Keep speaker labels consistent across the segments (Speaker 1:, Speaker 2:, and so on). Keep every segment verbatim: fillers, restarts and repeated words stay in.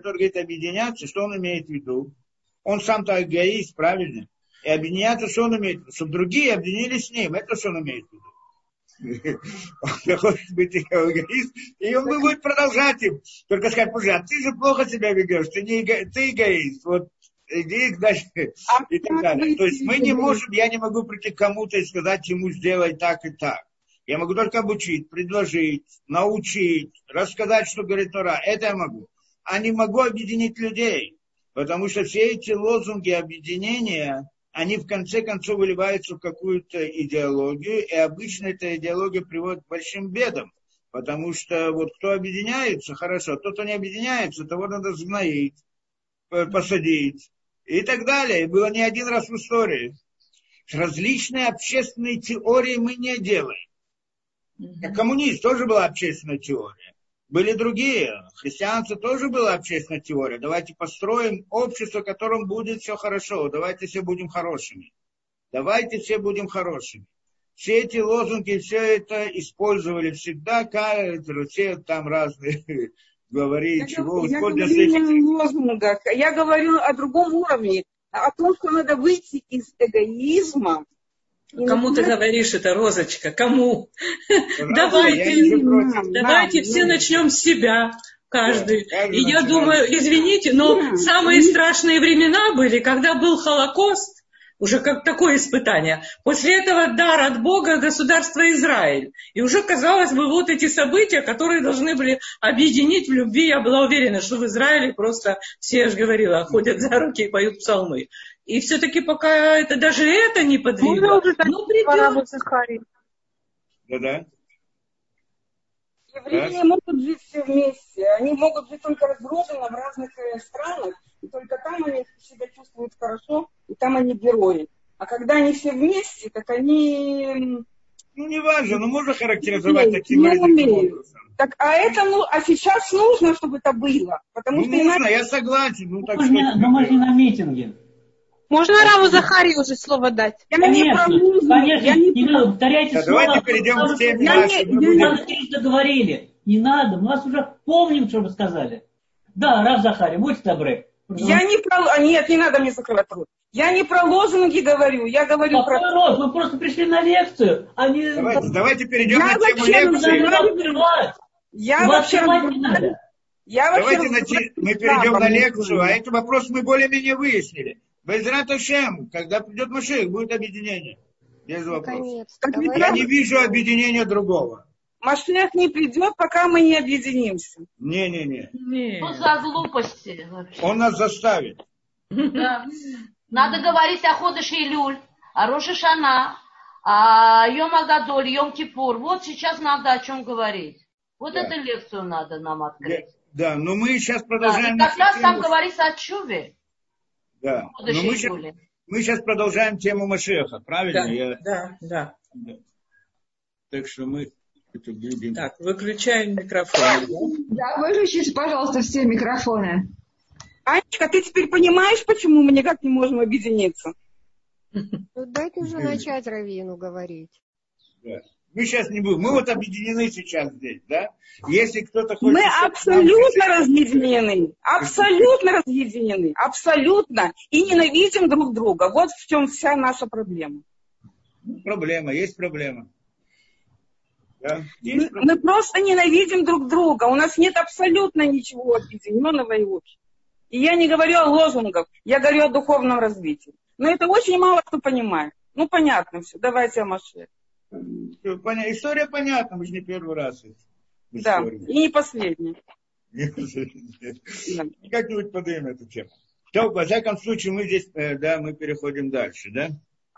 Speaker 1: который говорит объединяться, что он имеет в виду? Он сам-то эгоист, правильно? И объединяться, что он имеет в виду? Чтобы другие объединились с ним. Это что он имеет в виду? Он хочет быть эгоист, и он будет продолжать им. Только сказать, слушай, а ты же плохо себя ведешь, ты, не эго... ты эгоист. Вот иди дальше. И так далее. То есть мы не можем, я не могу прийти к кому-то и сказать ему, сделай так и так. Я могу только обучить, предложить, научить, рассказать, что говорит Тора. Это я могу. А не могу объединить людей. Потому что все эти лозунги объединения, они в конце концов выливаются в какую-то идеологию, и обычно эта идеология приводит к большим бедам. Потому что вот кто объединяется, хорошо, тот, кто не объединяется, того надо сгноить, посадить и так далее. И было не один раз в истории. Различные общественные теории мы не делаем. Как коммунист тоже была общественная теория. Были другие. Христианство тоже была общественная теория. Давайте построим общество, в котором будет все хорошо. Давайте все будем хорошими. Давайте все будем хорошими. Все эти лозунги, все это использовали всегда. Все там разные говорили, чего.
Speaker 2: Я говорю не о лозунгах. Я говорю о другом уровне. О том, что надо выйти из эгоизма.
Speaker 3: Кому ты говоришь это, Розочка? Кому? Давайте, давайте все начнем с себя, каждый. И я думаю, извините, но самые страшные времена были, когда был Холокост, уже как такое испытание. После этого дар от Бога государства Израиль. И уже, казалось бы, вот эти события, которые должны были объединить в любви. Я была уверена, что в Израиле просто, все, я же говорила, ходят за руки и поют псалмы. И все-таки пока это даже это не подвигло, ну придет.
Speaker 1: Да-да.
Speaker 2: Евреи не могут жить все вместе. Они могут жить только разбросаны в разных странах. И только там они себя чувствуют хорошо, и там они герои. А когда они все вместе, так они...
Speaker 1: Ну, не важно, но можно характеризовать
Speaker 2: не,
Speaker 1: таким образом.
Speaker 2: Так, а это, ну, а сейчас нужно, чтобы это было. Потому
Speaker 1: ну,
Speaker 2: что
Speaker 1: нужно,
Speaker 2: иначе...
Speaker 1: я согласен. Ну, так
Speaker 4: мы,
Speaker 1: что...
Speaker 4: не, но мы же не на митинге.
Speaker 5: Можно Раву Захарию уже слово дать?
Speaker 4: Я конечно, не конечно, я не, не надо, повторяйте
Speaker 1: да,
Speaker 4: слово.
Speaker 1: Давайте перейдем к теме
Speaker 4: я
Speaker 1: нашей.
Speaker 4: Не, мы будем... Мы говорили, не надо, мы вас уже помним, что вы сказали. Да, Рав Захарий, будьте добры.
Speaker 2: Я не про... Нет, не надо мне закрывать рот. Я не про лозунги говорю, я говорю
Speaker 4: Какой
Speaker 2: про...
Speaker 4: рот? Мы просто пришли на лекцию, а не...
Speaker 1: Давайте, давайте перейдем
Speaker 2: я
Speaker 1: на тему лекции.
Speaker 2: Я вообще...
Speaker 1: Разговариваю. Я давайте вообще... Начи... мы перейдем на лекцию, а эти вопросы мы более-менее выяснили. Безрат Ашем, когда придет Машиах, будет объединение. Без вопросов. Я не вижу объединения другого.
Speaker 2: Машиах не придет, пока мы не объединимся.
Speaker 1: Не-не-не.
Speaker 6: Что за глупости вообще?
Speaker 1: Он нас заставит.
Speaker 6: Да. Надо говорить о Ходыше Илюль, о Роше Шана, о Йом Агадоль, Йом Кипур. Вот сейчас надо о чем говорить. Вот да. Эту лекцию надо нам открыть.
Speaker 1: Да, да, но мы сейчас продолжаем...
Speaker 6: Да, как раз там говорится о Чуве.
Speaker 1: Да, но мы сейчас, мы сейчас продолжаем тему Машеха, правильно?
Speaker 3: Да,
Speaker 1: Я...
Speaker 3: да, да,
Speaker 1: да. Так что мы... Это будем...
Speaker 3: Так, выключаем микрофон.
Speaker 7: Да, да выключите, пожалуйста, все микрофоны.
Speaker 2: Анечка, ты теперь понимаешь, почему мы никак не можем объединиться?
Speaker 8: Ну, дайте уже начать Равину говорить.
Speaker 1: Да. Мы сейчас не будем. Мы вот объединены сейчас здесь, да? Если кто-то хочет...
Speaker 2: Мы абсолютно разъединены. Абсолютно разъединены. Абсолютно. И ненавидим друг друга. Вот в чем вся наша проблема.
Speaker 1: Проблема, есть проблема. Да? Есть
Speaker 2: мы,
Speaker 1: проблема.
Speaker 2: мы просто ненавидим друг друга. У нас нет абсолютно ничего объединенного и общего. И я не говорю о лозунгах, я говорю о духовном развитии. Но это очень мало кто понимает. Ну, понятно все. Давайте о Машехе.
Speaker 1: История понятна, мы же не первый раз.
Speaker 2: Да, и не последняя.
Speaker 1: Как-нибудь поднимем эту тему. То, во всяком случае, мы здесь, да, мы переходим дальше, да?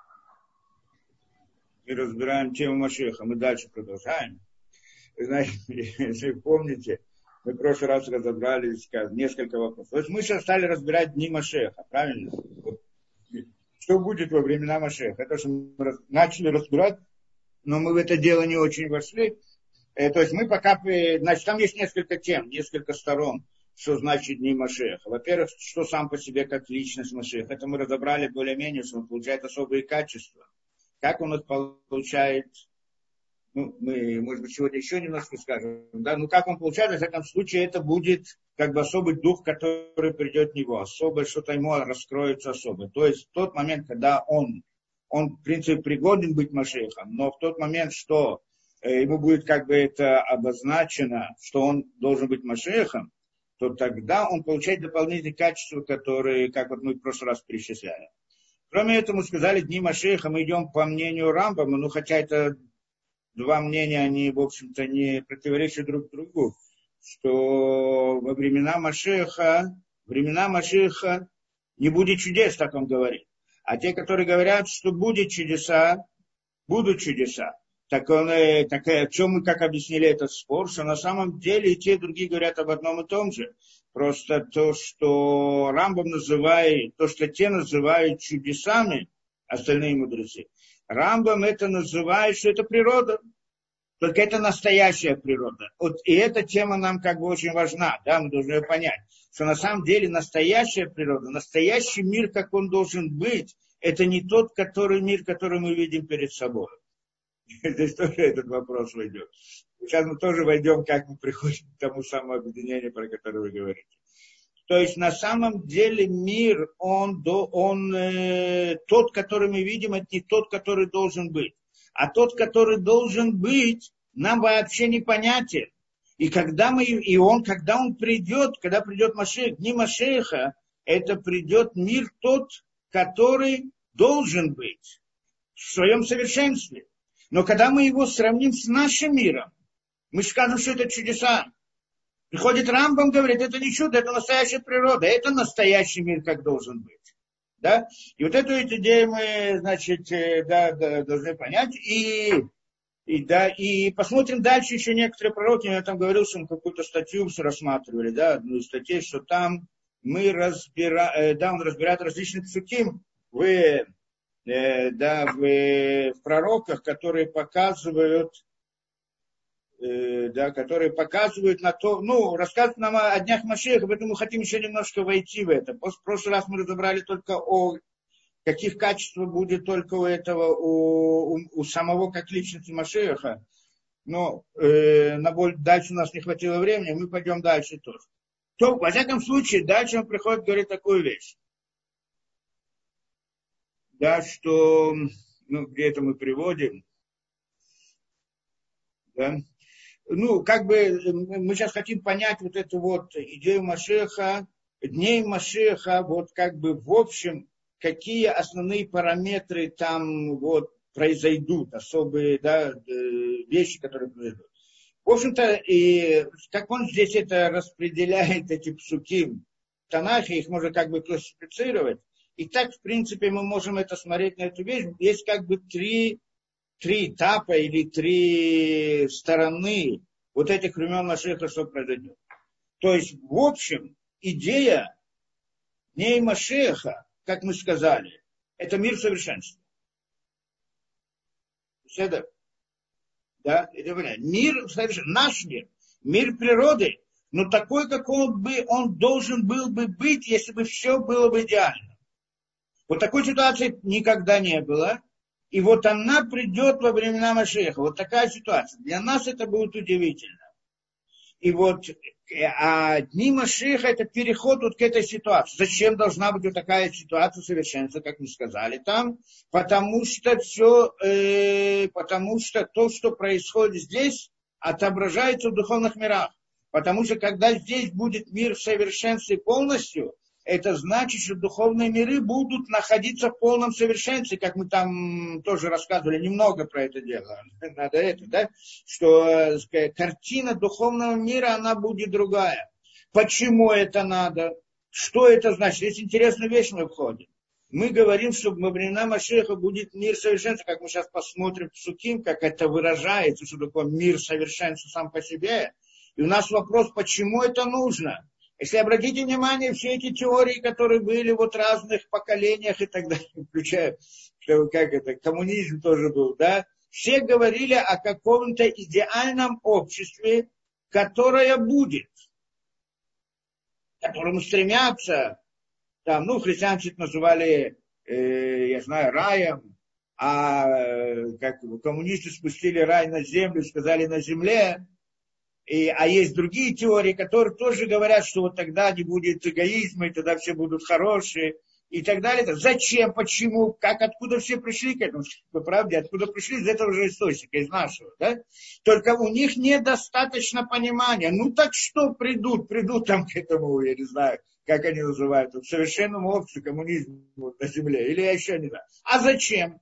Speaker 1: И разбираем тему Машеха. Мы дальше продолжаем. Знаете, если помните, мы в прошлый раз разобрали несколько вопросов. То есть мы сейчас стали разбирать дни Машеха, правильно? Что будет во времена Машеха? Это что мы начали разбирать, но мы в это дело не очень вошли. То есть мы пока... Значит, там есть несколько тем, несколько сторон, что значит дни Машеха. Во-первых, что сам по себе как личность Машеха. Это мы разобрали более-менее, что он получает особые качества. Как он их получает, ну, мы, может быть, сегодня еще немножко скажем, да, ну, как он получается, в всяком случае, это будет как бы особый дух, который придет в него, особое, что-то ему раскроется особо. То есть в тот момент, когда он, он, в принципе, пригоден быть Машиахом, но в тот момент, что э, ему будет как бы это обозначено, что он должен быть Машиахом, то тогда он получает дополнительные качества, которые, как вот мы в прошлый раз перечисляли. Кроме этого, мы сказали, дни Машиаха, мы идем по мнению Рамбама, ну, хотя это два мнения, они, в общем-то, не противоречат друг другу, что во времена Машиаха, времена Машиаха не будет чудес, так он говорит. А те, которые говорят, что будет чудеса, будут чудеса. Так, он, так о чем мы как объяснили этот спор, что на самом деле и те, и другие говорят об одном и том же. Просто то, что Рамбам называет, то, что те называют чудесами, остальные мудрецы, Рамбам это называет, что это природа. Только это настоящая природа. Вот, и эта тема нам как бы очень важна, да, мы должны понять, что на самом деле настоящая природа, настоящий мир, как он должен быть, это не тот который мир, который мы видим перед собой. Здесь тоже этот вопрос войдет. Сейчас мы тоже войдем, как мы приходим к тому самому объединению, про которое вы говорите. То есть на самом деле мир, он, он э, тот, который мы видим, это не тот, который должен быть. А тот, который должен быть, нам вообще непонятен. И когда мы, и он, когда он придет, когда придет Машиах, дни Машиаха, это придет мир тот, который должен быть в своем совершенстве. Но когда мы его сравним с нашим миром, мы скажем, что это чудеса. Приходит Рамбам, говорит, это не чудо, это настоящая природа, это настоящий мир, как должен быть. Да? И вот эту идею мы, значит, да, да, должны понять. И, и, да, и посмотрим дальше еще некоторые пророки. Я там говорил, что мы какую-то статью рассматривали, да, одну из статей, что там мы разбираем, да, он разбирает различные псуким в, да, в, в пророках, которые показывают, да, которые показывают на то, ну, рассказывают нам о днях Машиаха, поэтому мы хотим еще немножко войти в это. В прошлый раз мы разобрали только о каких качествах будет только у этого, у, у, у самого как личности Машиаха. Но э, на боль, дальше у нас не хватило времени, мы пойдем дальше тоже. То, во всяком случае, дальше он приходит, говорит такую вещь. Да, что, ну, где это мы приводим, да, ну, как бы мы сейчас хотим понять вот эту вот идею Машиаха, дней Машиаха, вот как бы в общем, какие основные параметры там вот произойдут, особые, да, вещи, которые произойдут. В общем-то, и как он здесь это распределяет, эти псуки в Танахе, их можно как бы классифицировать. И так, в принципе, мы можем это смотреть на эту вещь. Есть как бы три, три этапа или три стороны вот этих времен Машиаха, что произойдет. То есть, в общем, идея дней Машиаха, как мы сказали, это мир совершенства. Это, да, это понятно. Мир совершенства, наш мир, мир природы, но такой, какой он, бы, он должен был бы быть, если бы все было бы идеально. Вот такой ситуации никогда не было. И вот она придет во времена Машиаха. Вот такая ситуация. Для нас это будет удивительно. И вот а дни Машиаха это переход вот к этой ситуации. Зачем должна быть вот такая ситуация совершенства, как мы сказали там? Потому что все, э, потому что то, что происходит здесь, отображается в духовных мирах. Потому что когда здесь будет мир в совершенстве полностью, это значит, что духовные миры будут находиться в полном совершенстве, как мы там тоже рассказывали немного про это дело. Надо это, да? Что картина духовного мира, она будет другая. Почему это надо? Что это значит? Здесь интересная вещь мы входим. Мы говорим, что во времена Машиаха будет мир совершенства, как мы сейчас посмотрим в Псуким, как это выражается, что такое мир совершенства сам по себе. И у нас вопрос, почему это нужно? Если обратите внимание, все эти теории, которые были вот в разных поколениях и так далее, включая, что, как это, коммунизм тоже был, да, все говорили о каком-то идеальном обществе, которое будет, к которому стремятся, там, ну, христианцы это называли, э, я знаю, раем, а как коммунисты спустили рай на землю, сказали на земле, и, а есть другие теории, которые тоже говорят, что вот тогда не будет эгоизма, и тогда все будут хорошие, и так далее. Зачем, почему, как, откуда все пришли к этому? По правде, откуда пришли? Из этого же источника, из нашего. Да? Только у них недостаточно понимания. Ну так что придут? Придут там к этому, я не знаю, как они называют, к совершенному обществу, коммунизму на земле. Или я еще не знаю. А зачем?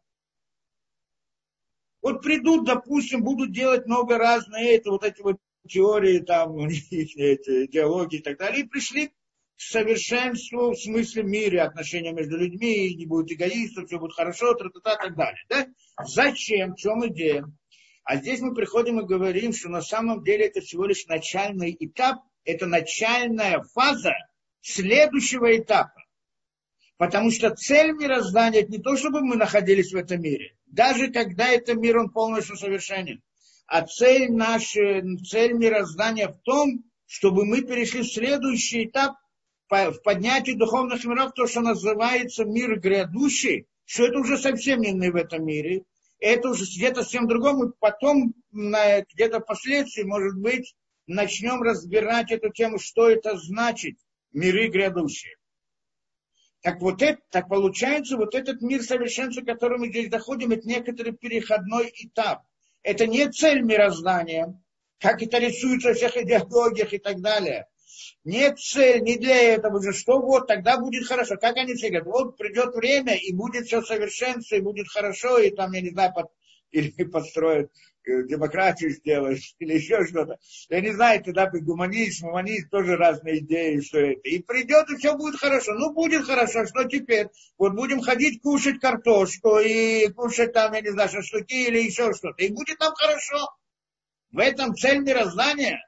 Speaker 1: Вот придут, допустим, будут делать много разных, это, вот эти вот теории, там, у них эти идеологии и так далее, и пришли к совершенству в смысле мира, отношения между людьми, не будет эгоистов, все будет хорошо, тра-та-та, и так далее. Да? Зачем? В чем идея? А здесь мы приходим и говорим, что на самом деле это всего лишь начальный этап, это начальная фаза следующего этапа. Потому что цель мироздания, это не то, чтобы мы находились в этом мире, даже когда этот мир, он полностью совершенен. А цель наша, цель мироздания в том, чтобы мы перешли в следующий этап в поднятии духовных миров, то, что называется мир грядущий, что это уже совсем не в этом мире, это уже где-то совсем другом, и потом где-то впоследствии, может быть, начнем разбирать эту тему, что это значит, миры грядущие. Так вот это, так получается, вот этот мир совершенства, к которому мы здесь доходим, это некоторый переходной этап. Это не цель мироздания, как это рисуется во всех идеологиях и так далее. Нет цель, не для этого же, что вот тогда будет хорошо. Как они все говорят, вот придет время, и будет все совершенство, и будет хорошо, и там, я не знаю, под, или построят, демократию сделают, или еще что-то. Я не знаю, тогда гуманизм, гуманизм, тоже разные идеи, что это. И придет, и все будет хорошо. Ну, будет хорошо, что теперь? Вот будем ходить кушать картошку, и кушать там, я не знаю, шашлыки, или еще что-то. И будет нам хорошо. В этом цель мироздания.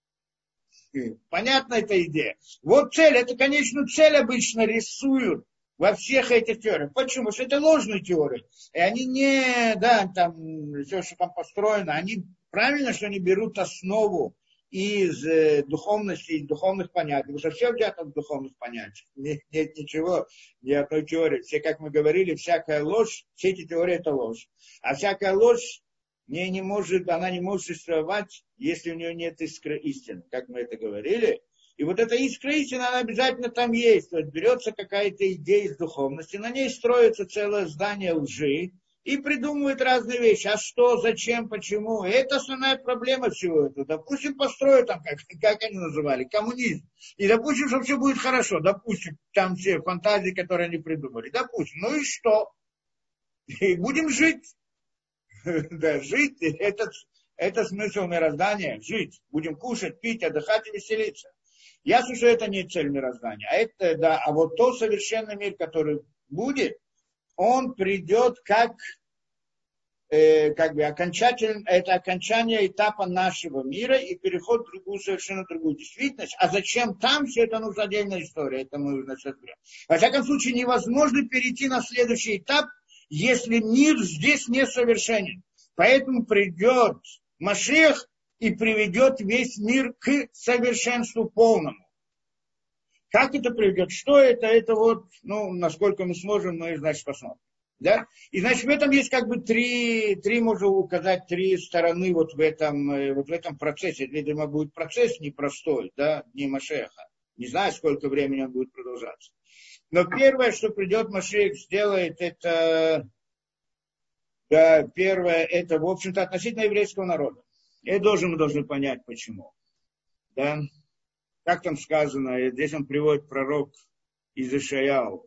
Speaker 1: Понятна эта идея. Вот цель, это, конечно, цель обычно рисуют во всех этих теориях. Почему? Потому что это ложные теории. И они не, да, там, все, что там построено, они правильно, что они берут основу из э, духовности, из духовных понятий. Потому что все взято в духовных понятиях. Нет, нет ничего, ни одной теории. Все, как мы говорили, всякая ложь, все эти теории это ложь. А всякая ложь, Не, не может, она не может существовать, если у нее нет искры истины, как мы это говорили. И вот эта искра истины, она обязательно там есть. То есть берется какая-то идея из духовности, на ней строится целое здание лжи и придумывают разные вещи. А что, зачем, почему? И это основная проблема всего этого. Допустим, построят там, как, как они называли, коммунизм. И допустим, что все будет хорошо. Допустим, там все фантазии, которые они придумали. Допустим, ну и что? И будем жить. Да, жить, это, это смысл мироздания, жить. Будем кушать, пить, отдыхать и веселиться. Ясно, что это не цель мироздания. А, это, да, а вот тот совершенный мир, который будет, он придет как, э, как бы окончательно, это окончание этапа нашего мира и переход в другую, совершенно другую действительность. А зачем там, все это нужна отдельная история. Это мы уже разберем. Во всяком случае, невозможно перейти на следующий этап, если мир здесь несовершенен. Поэтому придет Машиах и приведет весь мир к совершенству полному. Как это приведет? Что это? Это вот, ну, насколько мы сможем, мы, значит, посмотрим. Да? И, значит, в этом есть как бы три, три, можно указать, три стороны вот в этом, вот в этом процессе. Видимо, будет процесс непростой, да, дни Машиаха. Не знаю, сколько времени он будет продолжаться. Но первое, что придет Машиах, сделает, это, да, первое, это, в общем-то, относительно еврейского народа. И должен, мы должны понять, почему. Да? Как там сказано, здесь он приводит пророк из Ишаяу.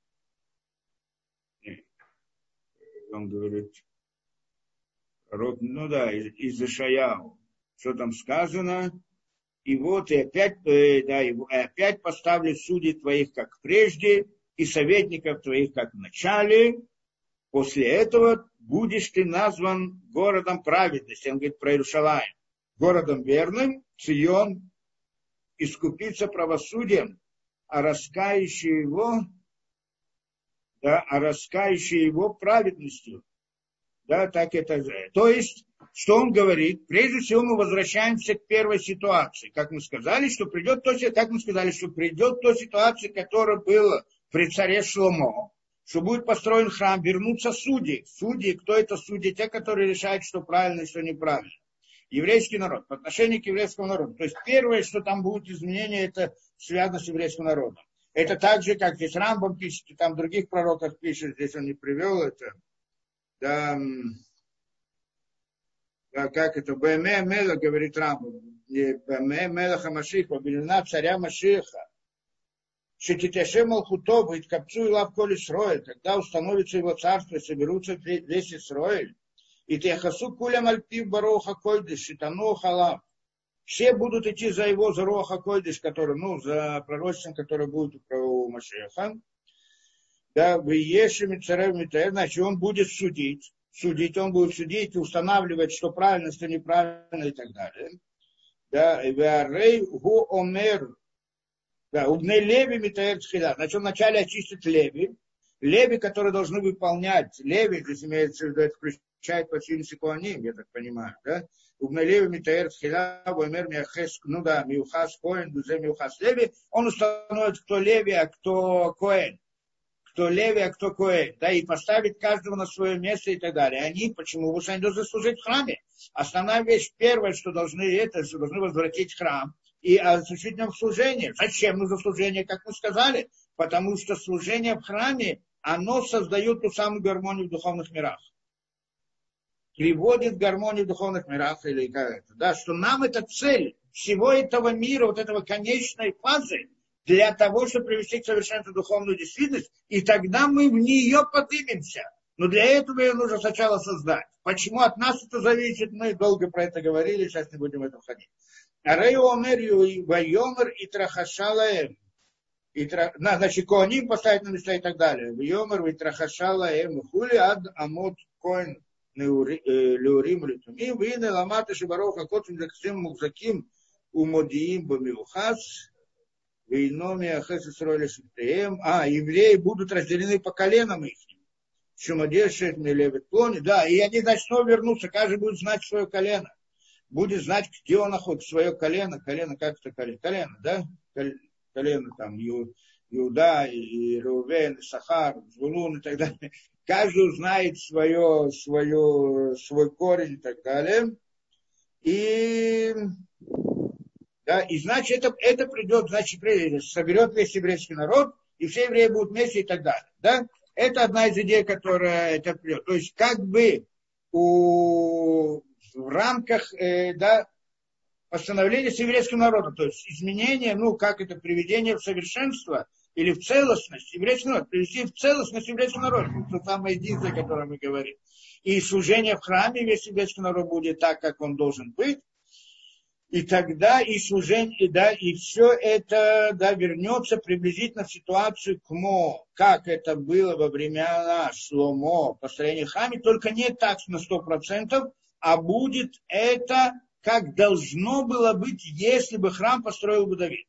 Speaker 1: Он говорит, пророк, ну да, из, из Ишаяу. Что там сказано? И вот, и опять, да, и опять поставлю судей твоих, как прежде, и советников твоих, как в начале. После этого будешь ты назван городом праведности. Он говорит про Иерусалим. Городом верным, Цион, искупиться правосудием, а раскающий его, да, а раскающий его праведностью. Да, так это же. То есть, что он говорит? Прежде всего мы возвращаемся к первой ситуации. Как мы сказали, что придет то, как мы сказали, что придет то ситуация, которая была при царе Шломо. что будет построен храм, вернутся судьи. Судьи, кто это судьи? Те, которые решают, что правильно и что неправильно. Еврейский народ, по отношению к еврейскому народу. То есть первое, что там будет изменение, это связано с еврейским народом. Это так же, как здесь Рамбам пишет, и там других пророков пишет, здесь он не привел это. Да, да как это, Бэме Мела, говорит Рамбам, Бэме Мела Хамашиха, времена царя Машиха, Шетитяше Малхутов, и Ткапцу и Лавколи Сроэль, когда установится его царство, соберутся весь Исроэль, и Техасу Куля Мальпив Бароха Койдыш, Шитану Халав. Все будут идти за его, за Роха Койдыш, который, ну, за пророчеством, которое будет у Машеха. Да, в Ешеме Царев Митаэр, значит, он будет судить. Судить, он будет судить и устанавливать, что правильно, что неправильно и так далее. Да, и Варей Гу Омер. Да, Убне Леви Митаэр Тхиля. Значит, он вначале очистит Леви. Леви, которые должны выполнять. Леви, здесь имеется в виду, это включает почти Коаним, я так понимаю, да? Убналеви Митаэр Тхиля, Воймер Миахес, ну да, Миухас Коэн, Дузе Миухас Леви, он установит, кто Леви, а кто Коэн. Кто Леви, а кто Коэн. Да, и поставит каждого на свое место и так далее. Они, почему? Потому что они должны служить в храме. Основная вещь, первое, что должны это, что должны возвратить храм и осуществить в нем служение. Зачем нужно служение, как мы сказали? Потому что служение в храме, оно создает ту самую гармонию в духовных мирах. Приводит гармонию в духовных мирах, или как это, да, что нам это цель всего этого мира, вот этого конечной фазы, для того, чтобы привести к совершенству духовную действительность, и тогда мы в нее поднимемся. Но для этого ее нужно сначала создать. Почему от нас это зависит, мы долго про это говорили, сейчас не будем в это входить. Арею омерью и вайомер и трахашалаем. Значит, коаним поставить на места и так далее. Вайомер и трахашалаем хули ад амот коэн. Леурим Литумим, Вины Ламата Шибароха Котим Заксим Мукзаким Умодиим Бамиухас, Вейноми Ахес Исроэля Шиптеем. А, евреи будут разделены по коленам их. Шумадешет Мелевит Плони. Да, и они, значит, снова вернутся, каждый будет знать свое колено. Будет знать, где он находится, свое колено. Колено, как это колено? Колено, да? Колено там Иуда, и Рувен, и Сахар, Звулун и так далее. Каждый узнает свое, свое, свой корень и так далее. И, да, и значит, это, это придет, значит, соберет весь еврейский народ, и все евреи будут вместе и так далее. Да? Это одна из идей, которая это придет. То есть, как бы у, в рамках э, да, постановления с еврейским народом, то есть изменение, ну, как это, приведение в совершенство, или в целостность еврейский народ, привести в целостность еврейский народ, это самое единство, о котором мы говорим. И служение в храме весь еврейский народ будет так, как он должен быть. И тогда и служение, и, да, и все это да, вернется приблизительно в ситуацию КМО, как это было во времена Шломо, построения храма, только не так на сто процентов, а будет это, как должно было быть, если бы храм построил бы Давид.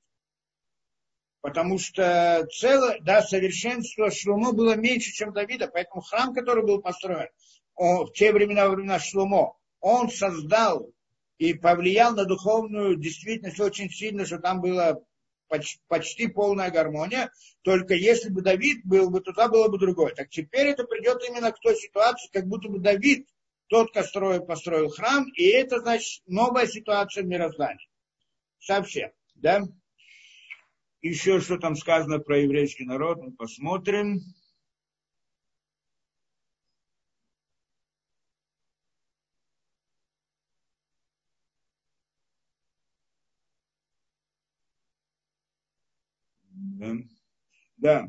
Speaker 1: Потому что целое, да, совершенство Шломо было меньше, чем Давида, поэтому храм, который был построен он, в те времена, во времена Шломо, он создал и повлиял на духовную действительность очень сильно, что там была почти, почти полная гармония, только если бы Давид был бы, то тогда было бы другое. Так теперь это придет именно к той ситуации, как будто бы Давид, тот, который построил храм, и это, значит, новая ситуация в мироздании. Совсем, да? Еще что там сказано про еврейский народ, мы посмотрим. Да. Да.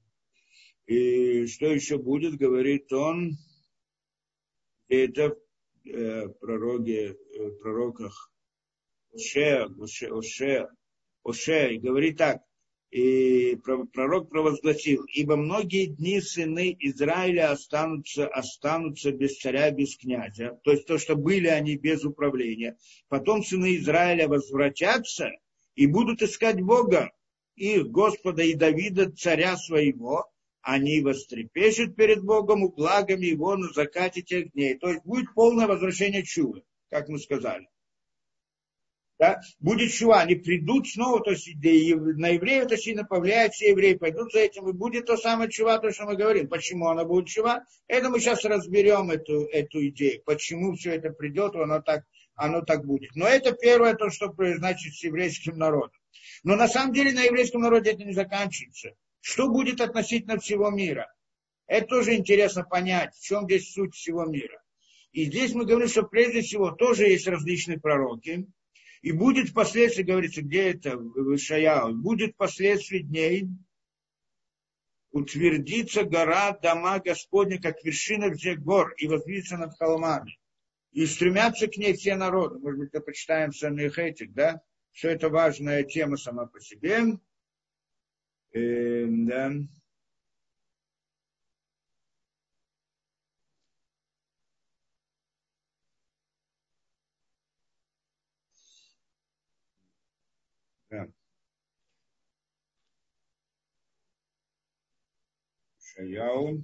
Speaker 1: И что еще будет, говорит он, это э, пророке, э, пророках Оше, Оше, Оше, Оше, и говорит так, и пророк провозгласил, ибо многие дни сыны Израиля останутся, останутся без царя, без князя, то есть то, что были они без управления. Потом сыны Израиля возвратятся и будут искать Бога, их Господа и Давида, царя своего, они вострепещут перед Богом и благами его на закате тех дней. То есть будет полное возвращение чувы, как мы сказали. Да? Будет чува, они придут снова, то есть на евреев это сильно повлияет, все евреи пойдут за этим, и будет то самое чува, то, что мы говорим. Почему она будет чува? Это мы сейчас разберем, эту, эту идею, почему все это придет, оно так, оно так будет. Но это первое, то, что значит с еврейским народом. Но на самом деле на еврейском народе это не заканчивается. Что будет относительно всего мира? Это тоже интересно понять, в чем здесь суть всего мира. И здесь мы говорим, что прежде всего тоже есть различные пророки. И будет впоследствии, говорится, где это, в Ишаяу, будет впоследствии дней утвердится гора дома Господня, как вершина всех гор, и возвысится над холмами. И стремятся к ней все народы. Может быть, мы почитаем самих этих, да? Что это важная тема сама по себе. Э, да. Да. Шаяу.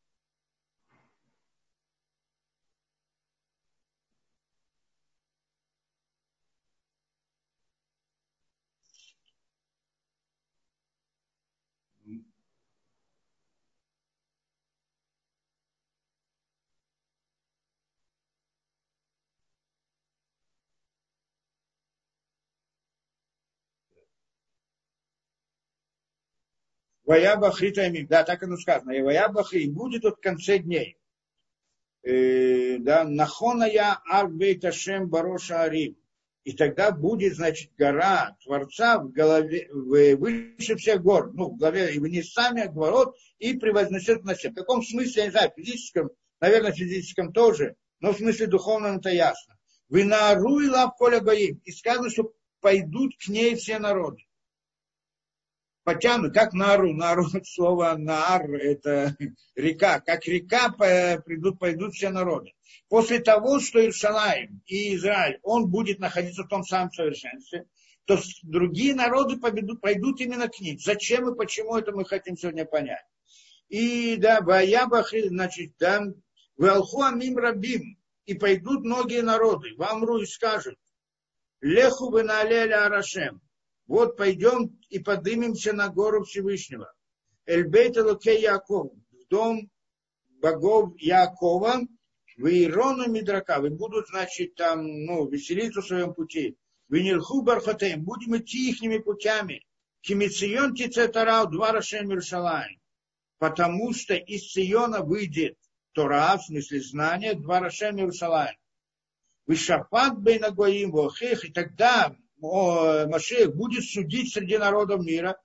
Speaker 1: Ваябахри таймим, да, так оно сказано. И ваябахри будет от конце дней. Э, да, нахоная арбейт ашем бароша арим. И тогда будет, значит, гора Творца в голове, в, выше всех гор. Ну, в голове, и вниз сами, отворот, и превознесет на себя. В каком смысле, я не знаю, физическом, наверное, физическом тоже, но в смысле духовном это ясно. Вы нааруй лав коля гоим. И сказано, что пойдут к ней все народы. Потянут, как Нару, Нару, слово Нар, это река, как река придут, пойдут все народы. После того, что Иерусалим и Израиль, он будет находиться в том самом совершенстве, то другие народы пойдут, пойдут именно к ним. Зачем и почему, это мы хотим сегодня понять. И да, Ваябахри, значит, да, Валху амим рабим, и пойдут многие народы, в Амру и скажут, Леху вы налеля арашем. Вот пойдем и поднимемся на гору Всевышнего. Эльбейт Элокей Яков, в дом богов Якова, в Ирону Мидрака, и будут, значит, там, ну, веселиться в своем пути. В Нильху Бархотеем, будем идти ихними путями. Кимицион Тицетарау, два Рашем Иерушалаим. Потому что из Сиона выйдет Тора, в смысле знания, два Рашем Иерушалаим. Вишапат Бейнагоим, Вохех, и тогда Машех будет судить среди народов мира,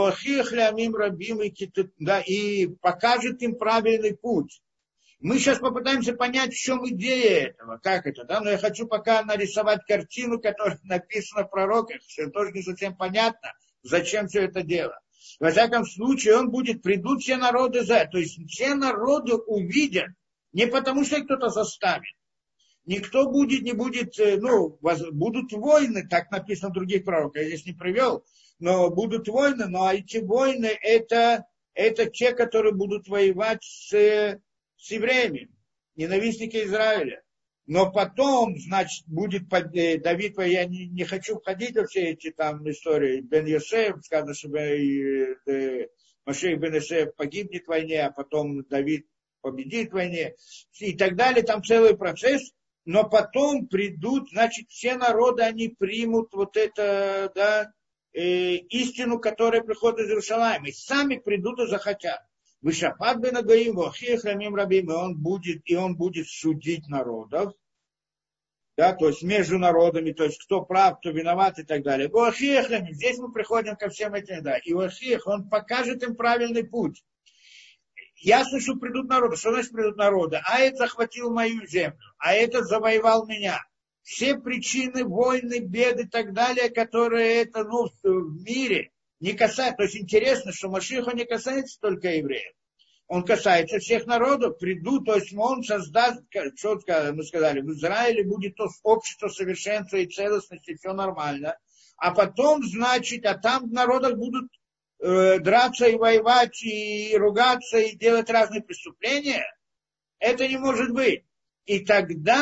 Speaker 1: да, и покажет им правильный путь. Мы сейчас попытаемся понять, в чем идея этого, как это, да, но я хочу пока нарисовать картину, которая написана в пророках, что тоже не совсем понятно, зачем все это дело. Во всяком случае, он будет, придут все народы за это, то есть все народы увидят, не потому что их кто-то заставит. Никто будет, не будет, ну, будут войны, так написано в других пророках, я здесь не привел, но будут войны, но эти войны, это, это те, которые будут воевать с, с евреями, ненавистники Израиля. Но потом, значит, будет Давид, я не, не хочу входить во все эти там истории, Бен Йосеф, сказано, что Машех Бен Йосеф погибнет в войне, а потом Давид победит в войне, и так далее, там целый процесс. Но потом придут, значит, все народы, они примут вот это, да, э, истину, которая приходит из Иерусалима. И сами придут и захотят. Вышапат бен Агаим, вахих рамим рабим, и он будет, и он будет судить народов. Да, то есть между народами, то есть кто прав, кто виноват и так далее. Вахих рамим, здесь мы приходим ко всем этим, да. И вахих, он покажет им правильный путь. Ясно, что придут народы. Что значит придут народы? А этот захватил мою землю, а этот завоевал меня. Все причины войны, беды и так далее, которые это, ну, в мире не касаются. То есть интересно, что Машиха не касается только евреев. Он касается всех народов. Придут, то есть он создаст, что мы сказали, в Израиле будет то общество совершенства и целостности, все нормально. А потом, значит, а там в народах будут драться и воевать, и ругаться, и делать разные преступления, это не может быть. И тогда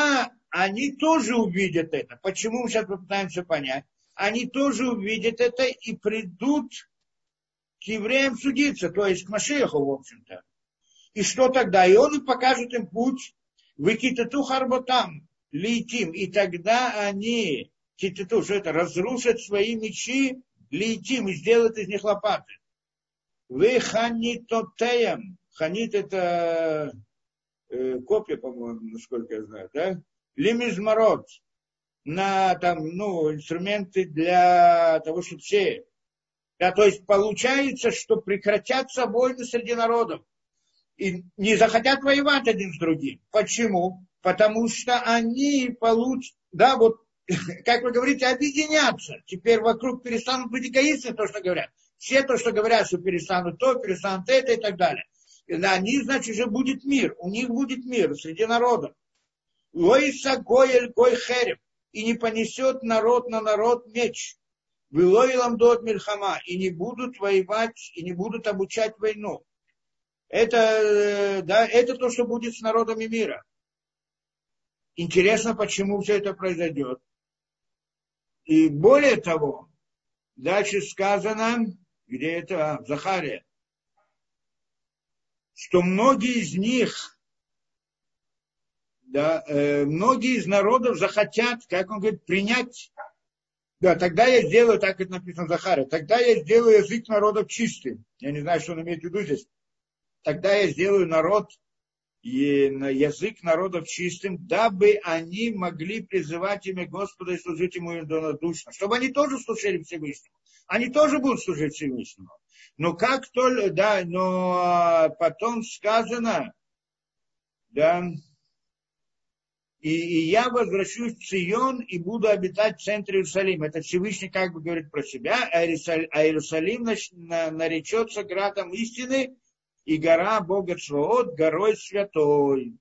Speaker 1: они тоже увидят это. Почему мы сейчас попытаемся понять? Они тоже увидят это и придут к евреям судиться, то есть к Машиаху, в общем-то. И что тогда? И он им покажет им путь в китату харботам, лейтим. И тогда они, китату, что это, разрушат свои мечи, лейтим, и сделают из них лопаты. Вы ханитотеям. Ханит это э, копья, по-моему, насколько я знаю, да? Лимизмарот. На там, ну, инструменты для того, чтобы сеять. Да, то есть получается, что прекратятся войны среди народов. И не захотят воевать один с другим. Почему? Потому что они получат, да, вот, как вы говорите, объединятся. Теперь вокруг перестанут быть эгоистами, то, что говорят. Все то, что говорят, что перестанут то, перестанут это и так далее. И они, значит, уже будет мир. У них будет мир среди народов. Лоиса гоэль гой херем. И не понесет народ на народ меч. Вилой ламдот мильхама. И не будут воевать, и не будут обучать войну. Это, да, это то, что будет с народами мира. Интересно, почему все это произойдет. И более того, дальше сказано, где это, в Захаре, что многие из них, да, э, многие из народов захотят, как он говорит, принять. Да, тогда я сделаю, так это написано в Захаре, тогда я сделаю язык народов чистым. Я не знаю, что он имеет в виду здесь. Тогда я сделаю народ, язык народов чистым, дабы они могли призывать имя Господа и служить ему единодушно. Чтобы они тоже служили Всевышнему. Они тоже будут служить Всевышнему. Но как только, да, но потом сказано, да, и, и я возвращусь в Сион и буду обитать в центре Иерусалима. Это Всевышний как бы говорит про себя, а Иерусалим наречется градом истины, и гора Бога Цваот горой святой.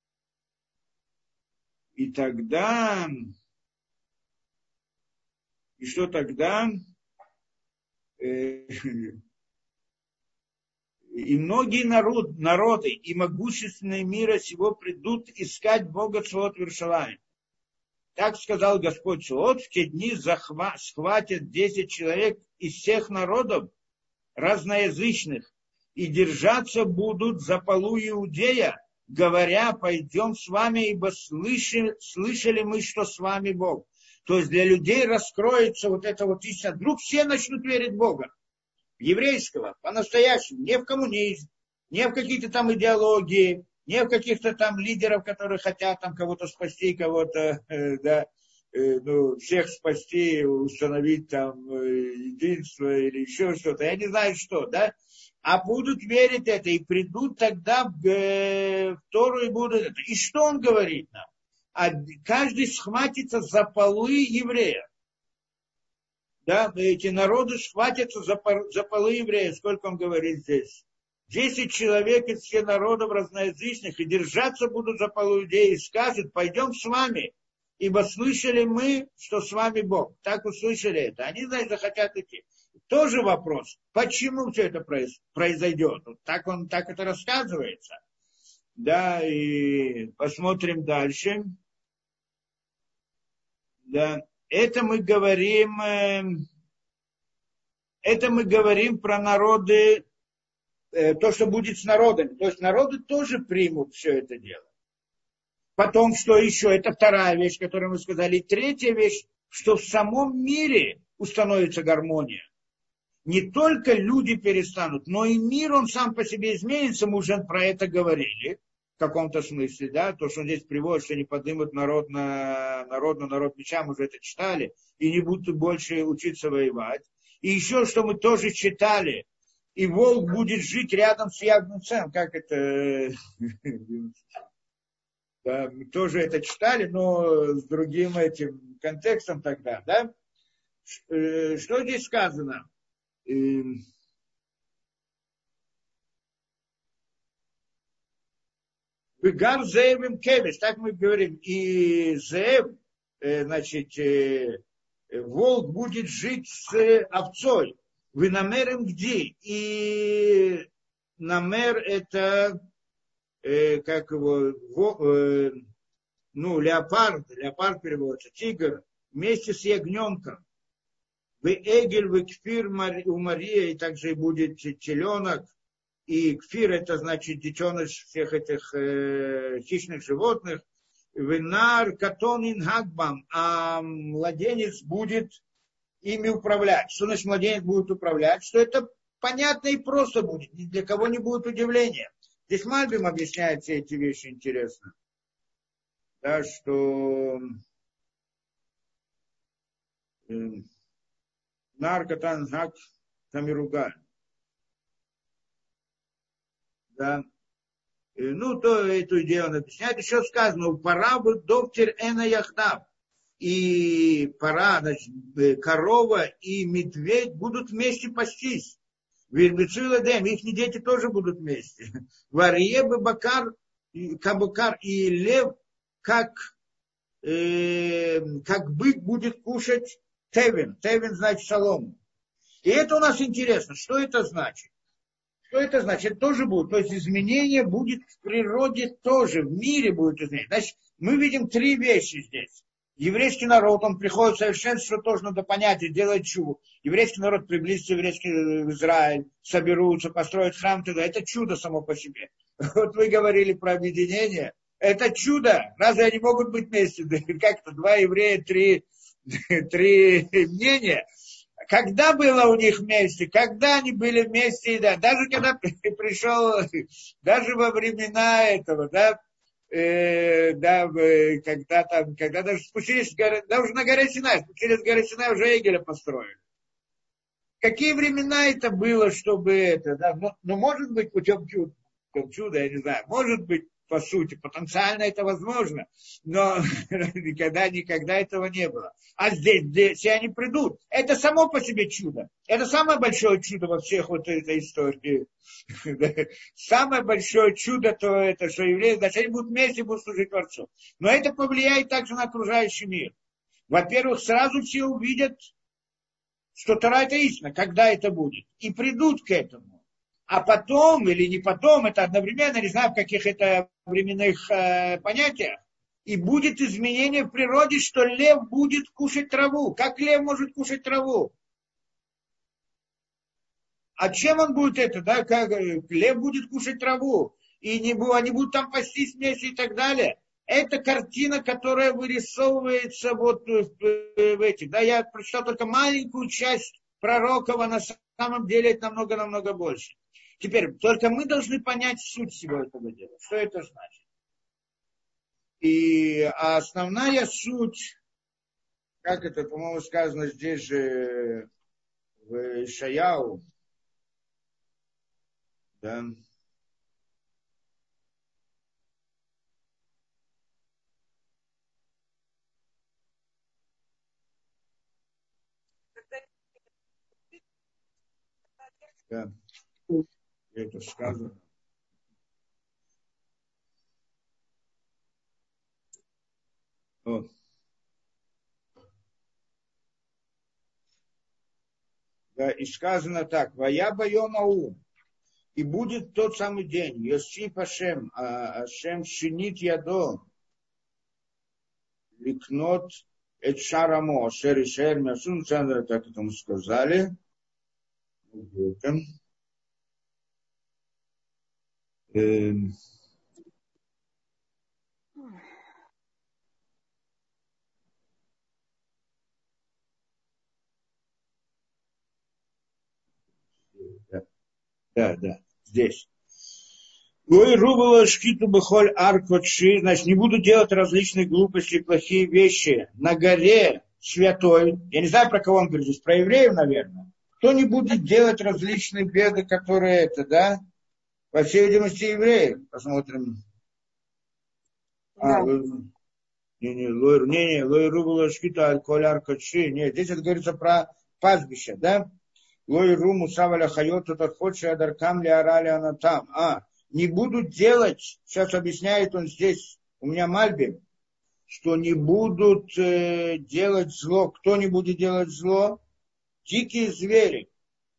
Speaker 1: И тогда, и что тогда? И многие народ, народы и могущественные мира сего придут искать Бога Цваот в Иерусалиме. Так сказал Господь Цваот, в те дни захва, схватят десять человек из всех народов разноязычных, и держаться будут за полу Иудея, говоря, пойдем с вами, ибо слышали, слышали мы, что с вами Бог. То есть для людей раскроется вот это вот истина. Вдруг все начнут верить в Бога. Еврейского, по-настоящему. Не в коммунизм, не в какие-то там идеологии, не в каких-то там лидеров, которые хотят там кого-то спасти, кого-то, э, да, э, ну, всех спасти, установить там э, единство или еще что-то. Я не знаю что, да. А будут верить это, и придут тогда в, э, в Тору и будут это. И что он говорит нам? А каждый схватится за полы еврея. Да, эти народы схватятся за, за полы еврея. Сколько он говорит здесь? Десять человек из всех народов разноязычных, и держаться будут за полу иудеи, и скажут, пойдем с вами, ибо слышали мы, что с вами Бог. Так услышали это. Они, значит, захотят идти. Тоже вопрос, почему все это произойдет. Вот так, он, так это рассказывается. Да, и посмотрим дальше. Да, это мы говорим, это мы говорим про народы, то, что будет с народами. То есть народы тоже примут все это дело. Потом, что еще? Это вторая вещь, которую мы сказали. И третья вещь, что в самом мире установится гармония. Не только люди перестанут, но и мир, он сам по себе изменится. Мы уже про это говорили в каком-то смысле, да, то, что он здесь приводит, что не поднимут народ на народ, на народ меча, мы уже это читали, и не будут больше учиться воевать. И еще, что мы тоже читали, и волк будет жить рядом с ягнцем, как это, да, мы тоже это читали, но с другим этим контекстом тогда, да. Что здесь сказано? Гар Зеевым Кевиш, так мы говорим, и Зеев, значит, волк будет жить с овцой. Вы намерим где? И намер это, как его, ну, леопард, леопард переводится, тигр, вместе с ягненком. В эгель, в кфир у Марии, и также и будет теленок. И кфир это значит детеныш всех этих э, хищных животных. В нар катон ингагбам, а младенец будет ими управлять. Что значит младенец будет управлять? Что это понятно и просто будет. Ни для кого не будет удивления. Здесь Мальбим объясняет все эти вещи интересно. Да, что э, нар катон ингаг камируга. Да. Ну, то эту идею он объясняет. Еще сказано, пора бы доктор Эна Яхдав. И пора, значит, корова и медведь будут вместе пастись. Вербицуиладем, их дети тоже будут вместе. Варье бы бакар, кабакар и лев, как, э, как бык будет кушать тевен. Тевен значит солому. И это у нас интересно. Что это значит? Что это значит? Это тоже будет. То есть изменение будет в природе тоже, в мире будет изменение. Значит, мы видим три вещи здесь. Еврейский народ, он приходит в совершенство, что тоже надо понять и делать чудо. Еврейский народ приблизится еврейский в Израиль, соберутся, построят храм, тогда это чудо само по себе. Вот вы говорили про объединение. Это чудо. Разве они могут быть вместе? Как-то два еврея, три, три мнения. Когда было у них вместе, когда они были вместе, да, даже когда пришел, даже во времена этого, да, э, да, когда там, когда даже спустились с горы, да, уже на горе Синай, спустились с горы Синай, уже Эгеля построили. Какие времена это было, чтобы это, да, ну, ну может быть, путем чуда, путем чуда, я не знаю, может быть, по сути, потенциально это возможно, но никогда, никогда этого не было. А здесь, здесь все они придут. Это само по себе чудо. Это самое большое чудо во всех вот этой истории. Самое большое чудо, то это, что евреи, значит, они будут вместе, будут служить Творцу. Но это повлияет также на окружающий мир. Во-первых, сразу все увидят, что Тора это истина, когда это будет. И придут к этому. А потом, или не потом, это одновременно, не знаю, в каких это временных э, понятиях, и будет изменение в природе, что лев будет кушать траву. Как лев может кушать траву? А чем он будет это, да, как лев будет кушать траву, и не, они будут там пастись вместе и так далее. Это картина, которая вырисовывается вот в, в этих, да, я прочитал только маленькую часть пророкова, на самом деле это намного-намного больше. Теперь, только мы должны понять суть всего этого дела. Что это значит? И а основная суть, как это, по-моему, сказано здесь же в Ишаяу, да, да. Это сказано. Вот. Да, и сказано так: «Вая байом ау», и будет тот самый день, Йосиф Ашем, Ашем шинит ядо, ликнот эт шарамо, ашер и шер мясун, так это мы сказали. Да, да, да, здесь. Ой, рубала шкиту бахоль аркотши, значит, не буду делать различные глупости, плохие вещи на горе святой. Я не знаю, про кого он говорит здесь, про евреев, наверное. Кто не будет делать различные беды, которые это, да? По всей видимости, евреи. Посмотрим. Да. А, не, не, лой, не, не, лой рубала шкита аль-коль аркотши. Нет, здесь это говорится про пастбище, да? Лой руму саваля хайоту тархотши адаркам ли орали она там. А, не будут делать, сейчас объясняет он здесь, у меня Мальбим, что не будут э, делать зло. Кто не будет делать зло? Дикие звери.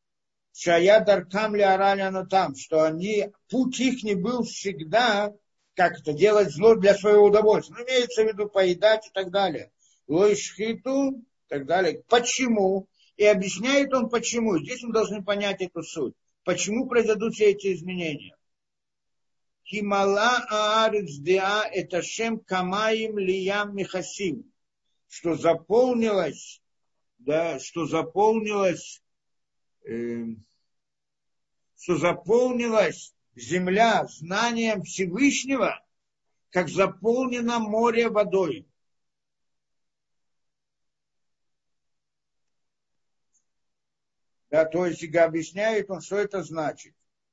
Speaker 1: Шая даркам ли орали она там, что они, путь их не был всегда как это, делать зло для своего удовольствия. Ну, имеется в виду поедать и так далее. Лойшхиту и так далее. Почему? И объясняет он почему. Здесь мы должны понять эту суть. Почему произойдут все эти изменения? Химала аарец деа это шем камаим лиям михасим. Что заполнилось, да, что заполнилось, э, что заполнилась земля знанием Всевышнего, как заполнено море водой. Да, то есть объясняет он, что это значит.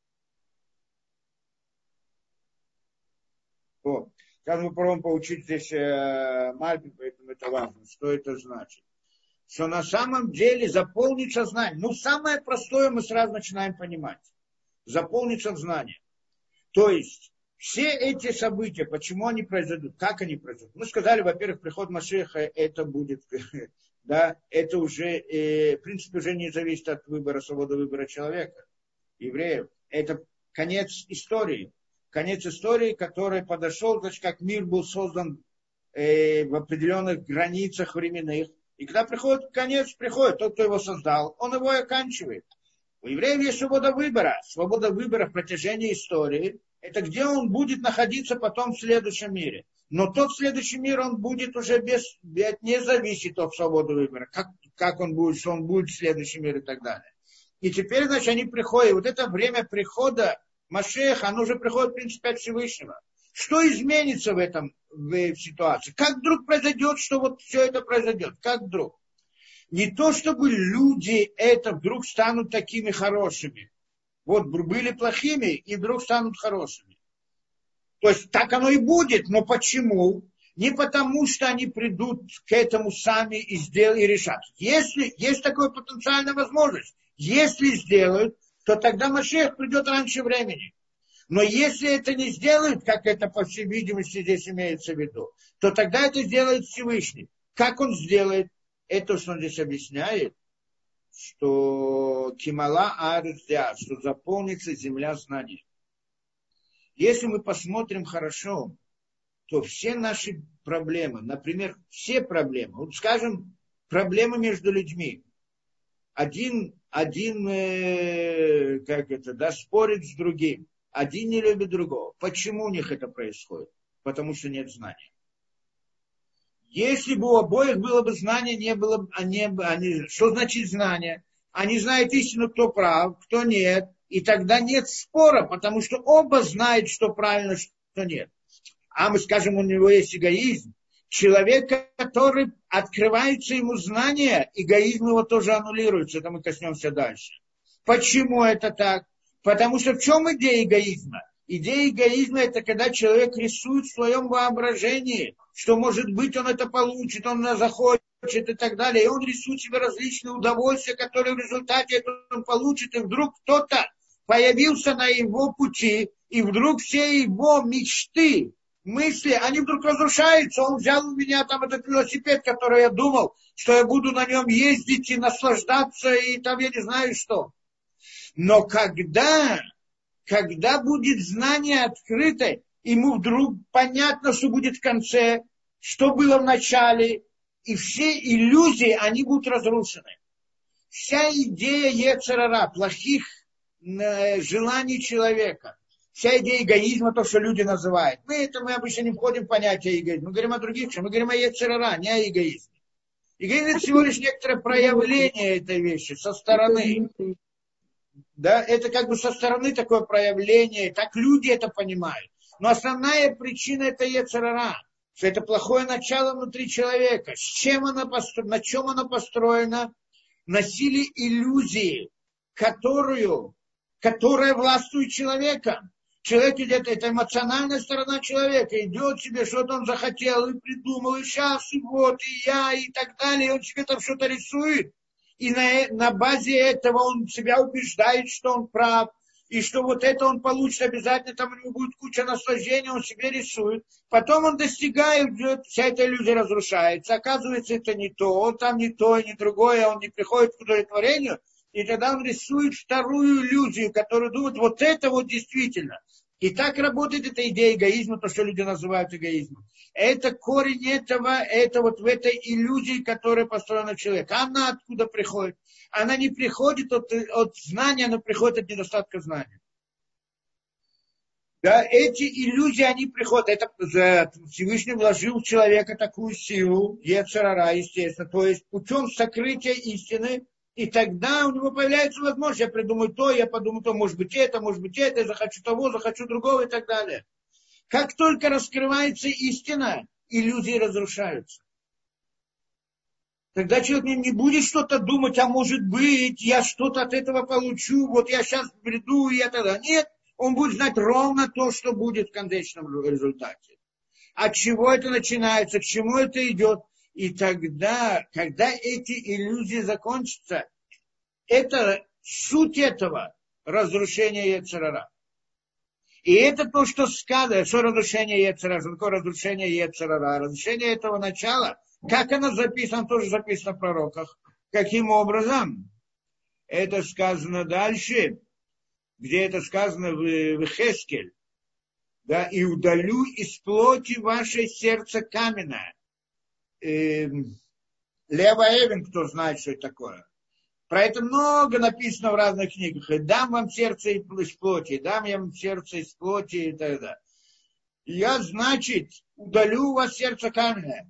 Speaker 1: Вот. Сейчас мы попробуем поучить здесь э, Мальбин, поэтому это важно. Что это значит? Что на самом деле заполнить сознание. Ну, самое простое мы сразу начинаем понимать. Заполнить сознание. То есть, все эти события, почему они произойдут, как они произойдут. Мы сказали, во-первых, приход Машеха, это будет, да, это уже, э, в принципе, уже не зависит от выбора, свободы выбора человека, евреев. Это конец истории. Конец истории, который подошел, значит, как мир был создан э, в определенных границах временных. И когда приходит конец, приходит тот, кто его создал, он его и оканчивает. У евреев есть свобода выбора. Свобода выбора в протяжении истории. Это где он будет находиться потом в следующем мире. Но тот следующий мир, он будет уже без, не зависит от свободы выбора. Как, как он будет, что он будет в следующем мире и так далее. И теперь, значит, они приходят. Вот это время прихода Машеха, оно уже приходит, в принципе, от Всевышнего. Что изменится в этом в, в ситуации? Как вдруг произойдет, что вот все это произойдет? Как вдруг? Не то, чтобы люди это вдруг станут такими хорошими. Вот были плохими и вдруг станут хорошими. То есть так оно и будет. Но почему? Не потому, что они придут к этому сами и сделают, и решат. Если есть такая потенциальная возможность, если сделают, то тогда Машех придет раньше времени. Но если это не сделают, как это, по всей видимости, здесь имеется в виду, то тогда это сделает Всевышний. Как он сделает? Это, что он здесь объясняет, что Кимала Арздя, что заполнится земля знаний. Если мы посмотрим хорошо, то все наши проблемы, например, все проблемы, вот скажем, проблемы между людьми. Один, один э, как это, да, спорит с другим. Один не любит другого. Почему у них это происходит? Потому что нет знания. Если бы у обоих было бы знание, не было бы, они, они, что значит знание? Они знают истину, кто прав, кто нет. И тогда нет спора, потому что оба знают, что правильно, что нет. А мы скажем, у него есть эгоизм. Человек, который открывается ему знание, эгоизм его тоже аннулируется. Это мы коснемся дальше. Почему это так? Потому что в чем идея эгоизма? Идея эгоизма – это когда человек рисует в своем воображении, что, может быть, он это получит, он захочет и так далее. И он рисует себе различные удовольствия, которые в результате этого он получит. И вдруг кто-то появился на его пути, и вдруг все его мечты, мысли, они вдруг разрушаются. Он взял у меня там этот велосипед, который я думал, что я буду на нем ездить и наслаждаться, и там я не знаю что. Но когда, когда будет знание открыто, ему вдруг понятно, что будет в конце, что было в начале, и все иллюзии, они будут разрушены. Вся идея йецер ара, плохих э, желаний человека, вся идея эгоизма, то, что люди называют. Мы это мы обычно не входим в понятие эгоизма. Мы говорим о других, мы говорим о йецер ара, не о эгоизме. Эгоизм – это всего лишь некоторое проявление этой вещи со стороны. Да, это как бы со стороны такое проявление, так люди это понимают. Но основная причина это йецер ара, что это плохое начало внутри человека. С чем она постро... На чем она построена? На силе иллюзии, которую, которая властвует человеком. Человек идет, это эмоциональная сторона человека, идет себе, что-то он захотел, и придумал, и сейчас, и вот, и я, и так далее, и он себе там что-то рисует. И на, на базе этого он себя убеждает, что он прав, и что вот это он получит обязательно, там у него будет куча наслаждения, он себе рисует. Потом он достигает, вся эта иллюзия разрушается. Оказывается, это не то, он там не то, и не другое, он не приходит к удовлетворению. И тогда он рисует вторую иллюзию, которую думает, вот это вот действительно. И так работает эта идея эгоизма, то, что люди называют эгоизмом. Это корень этого, это вот в этой иллюзии, которая построена человек. Она откуда приходит? Она не приходит от, от знания, она приходит от недостатка знания. Да, эти иллюзии, они приходят. Это Всевышний вложил в человека такую силу, йецер ара, естественно, то есть путем сокрытия истины, и тогда у него появляется возможность, я придумаю то, я подумаю то, может быть это, может быть это, я захочу того, захочу другого и так далее. Как только раскрывается истина, иллюзии разрушаются. Тогда человек не, не будет что-то думать, а может быть, я что-то от этого получу, вот я сейчас приду и это. Да. Нет, он будет знать ровно то, что будет в конечном результате. От чего это начинается, к чему это идет. И тогда, когда эти иллюзии закончатся, это суть этого разрушения йецер ара. И это то, что сказано, что разрушение йецер ара, что такое разрушение йецер ара, разрушение этого начала, как оно записано, тоже записано в пророках. Каким образом? Это сказано дальше, где это сказано в, в Хескель. Да, и удалю из плоти ваше сердце каменное. Лева Эвен, кто знает, что это такое. Про это много написано в разных книгах. И дам вам сердце из плоти, дам я вам сердце из плоти и так далее. Я, значит, удалю у вас сердце каменное.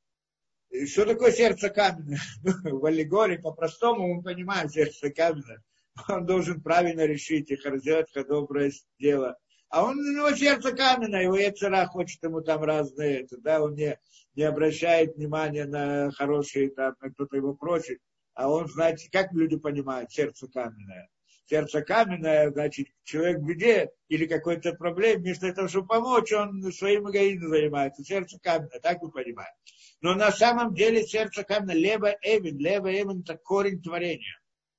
Speaker 1: И что такое сердце каменное? В аллегории по-простому мы понимаем сердце каменное. Он должен правильно решить и сделать доброе дело. А он, у него сердце каменное, его йецер ара хочет ему там разные, это, да, он не, не обращает внимания на хорошие, там, на кто-то его просит. А он, знаете, как люди понимают, сердце каменное. Сердце каменное, значит, человек в беде или какой-то проблеме, вместо того, чтобы помочь, он своим эгоизмом занимается. Сердце каменное, так вы понимаете. Но на самом деле сердце каменное, лева эвен, лева эвен это корень творения.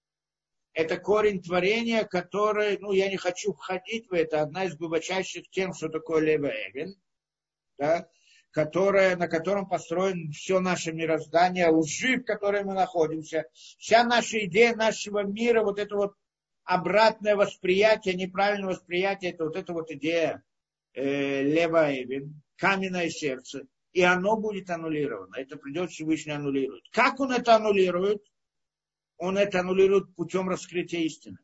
Speaker 1: Это корень творения, который, ну, я не хочу входить в это, одна из глубочайших тем, что такое лева эвен, да, которая, на котором построено все наше мироздание, лжи, в которой мы находимся, вся наша идея нашего мира, вот это вот обратное восприятие, неправильное восприятие, это вот эта вот идея э, лева эвен, каменное сердце, и оно будет аннулировано, это придет Всевышний аннулирует. Как он это аннулирует? Он это аннулирует путем раскрытия истины.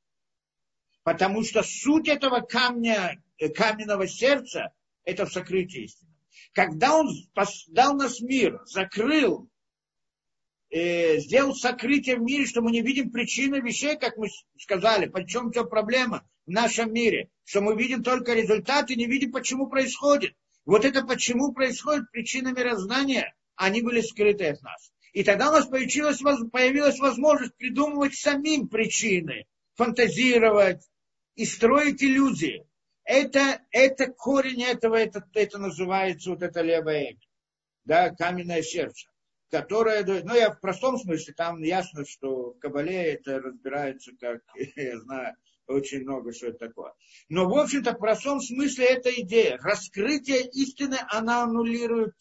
Speaker 1: Потому что суть этого камня, каменного сердца, это в сокрытии истины. Когда он дал нас мир, закрыл, э, сделал сокрытие в мире, что мы не видим причины вещей, как мы сказали, почему все проблема в нашем мире, что мы видим только результаты, не видим, почему происходит. Вот это почему происходит, причина мироздания, они были скрыты от нас. И тогда у нас появилась, появилась возможность придумывать самим причины, фантазировать и строить иллюзии. Это, это корень этого, это, это называется вот это левая эвен, да, каменное сердце, которое, ну я в простом смысле, там ясно, что в Кабале это разбирается как, я знаю, очень много, что это такое. Но в общем-то в простом смысле эта идея, раскрытие истины, она аннулирует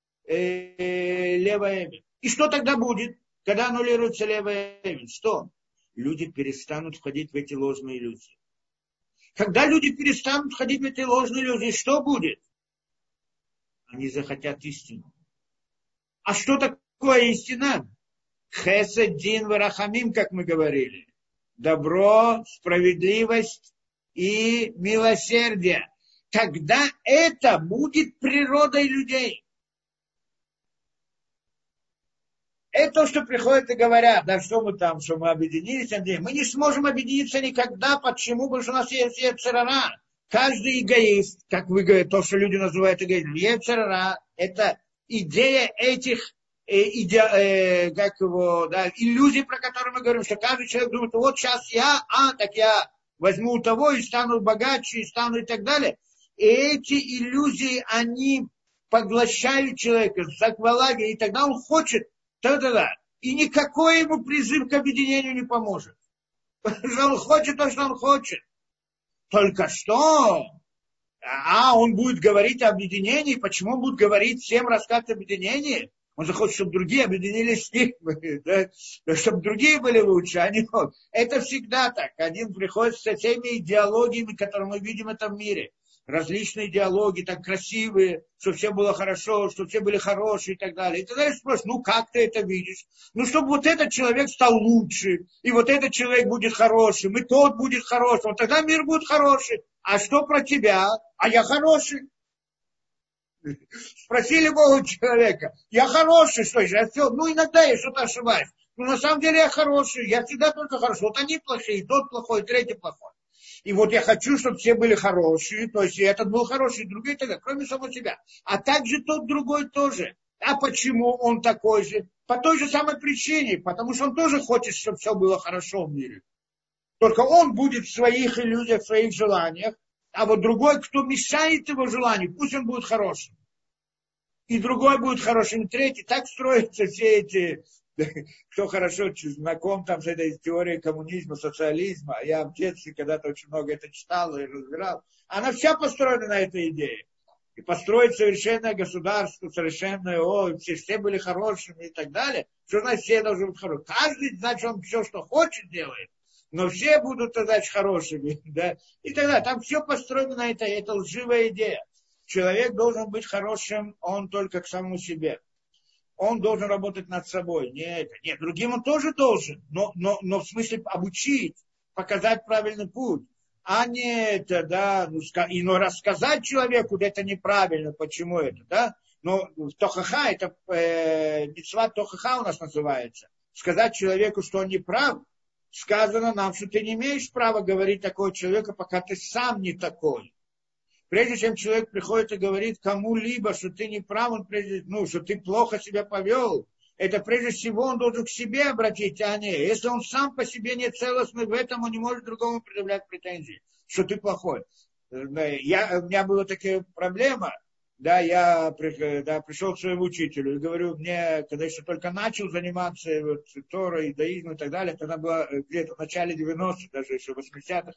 Speaker 1: э, левая эвен. И что тогда будет, когда аннулируется левая эвен? Что? Люди перестанут входить в эти ложные иллюзии. Когда люди перестанут входить в эти ложные иллюзии, что будет? Они захотят истину. А что такое истина? Хесед, дин, варахамим, как мы говорили. Добро, справедливость и милосердие. Тогда это будет природой людей. Это то, что приходят и говорят, да что мы там, что мы объединились. Мы не сможем объединиться никогда. Почему? Потому что у нас есть йецер ара. Каждый эгоист, как вы говорите, то, что люди называют эгоизмом, йецер ара, это идея этих, э, иде, э, как его, да, иллюзий, про которые мы говорим, что каждый человек думает, вот сейчас я, а, так я возьму у того и стану богаче, и стану и так далее. И эти иллюзии, они поглощают человека, захвалаги, и тогда он хочет. Да-да-да. И никакой ему призыв к объединению не поможет. Потому что он хочет то, что он хочет. Только что? А он будет говорить о объединении. Почему он будет говорить всем рассказать об объединении? Он захочет, чтобы другие объединились с ним, да? Чтобы другие были лучше, а не он. Это всегда так. Один приходит со всеми идеологиями, которые мы видим в этом мире. Различные идеологии, так красивые, чтобы все было хорошо, чтобы все были хорошие и так далее. И ты дальше спрашиваешь, ну как ты это видишь? Ну, чтобы вот этот человек стал лучше, и вот этот человек будет хорошим, и тот будет хорошим, вот тогда мир будет хороший. А что про тебя? А я хороший. Спросили Бога человека, я хороший, что же, я все, ну иногда я что-то ошибаюсь. Но на самом деле я хороший, я всегда только хороший. Вот они плохие, и тот плохой, и третий плохой. И вот я хочу, чтобы все были хорошие, то есть и этот был хороший, и другой тогда, кроме самого себя. А также тот другой тоже. А почему он такой же? По той же самой причине, потому что он тоже хочет, чтобы все было хорошо в мире. Только он будет в своих иллюзиях, в своих желаниях, а вот другой, кто мешает его желанию, пусть он будет хорошим. И другой будет хорошим, и третий. Так строятся все эти... Кто хорошо знаком там с этой теорией коммунизма, социализма, я в детстве когда-то очень много это читал и разбирал, она вся построена на этой идее. И построить совершенное государство, совершенное, о, все, все были хорошими и так далее. Что значит, все должны быть хорошими? Каждый, значит, он все, что хочет, делает, но все будут, значит, хорошими. Да? И так далее. Там все построено на этой, это лживая идея. Человек должен быть хорошим, он только к самому себе. Он должен работать над собой. Не это. Нет, другим он тоже должен, но, но, но в смысле обучить, показать правильный путь, а не это, да, ну, и, но рассказать человеку, да, это неправильно, почему это, да, но тохаха, это э, мицва тохаха у нас называется, сказать человеку, что он не прав, сказано нам, что ты не имеешь права говорить такого человека, пока ты сам не такой. Прежде чем человек приходит и говорит кому-либо, что ты не прав, он прежде, ну, что ты плохо себя повел, это прежде всего он должен к себе обратить, а не, если он сам по себе не целостный, в этом он не может другому предъявлять претензии, что ты плохой. Я, у меня была такая проблема, да, я да, пришел к своему учителю и говорю, мне, когда еще только начал заниматься вот, Торой, иудаизмом и так далее, тогда было где-то в начале девяностых, даже еще в восьмидесятых,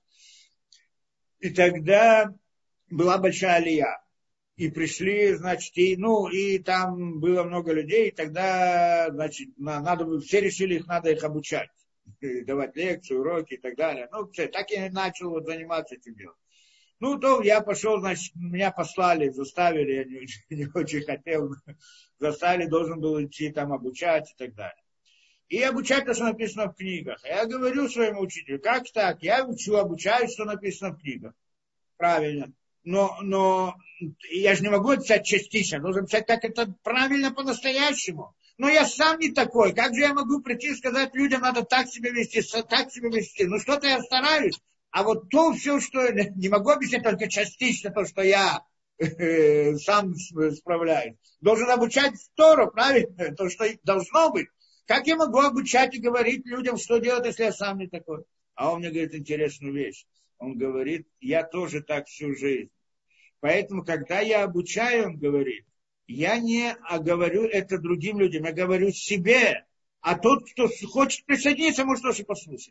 Speaker 1: и тогда была большая алия. И пришли, значит, и, ну, и там было много людей, и тогда, значит, надо, все решили, их надо их обучать, давать лекции, уроки и так далее. Ну, все, так я начал вот заниматься этим делом. Ну, то я пошел, значит, меня послали, заставили, я не, не очень хотел, заставили, должен был идти там обучать и так далее. И обучать то, что написано в книгах. Я говорю своему учителю, как так? Я учу, обучаю, что написано в книгах. Правильно. Но, но я же не могу это писать частично, я должен писать как это правильно по-настоящему. Но я сам не такой. Как же я могу прийти и сказать людям, надо так себя вести, так себя вести? Ну что-то я стараюсь. А вот то все, что я не могу объяснять только частично, то, что я э, сам справляюсь. Должен обучать Тору, правильно? То, что должно быть. Как я могу обучать и говорить людям, что делать, если я сам не такой? А он мне говорит интересную вещь. Он говорит, я тоже так всю жизнь. Поэтому, когда я обучаю, он говорит, я не говорю это другим людям, я говорю себе. А тот, кто хочет присоединиться, может тоже послушать.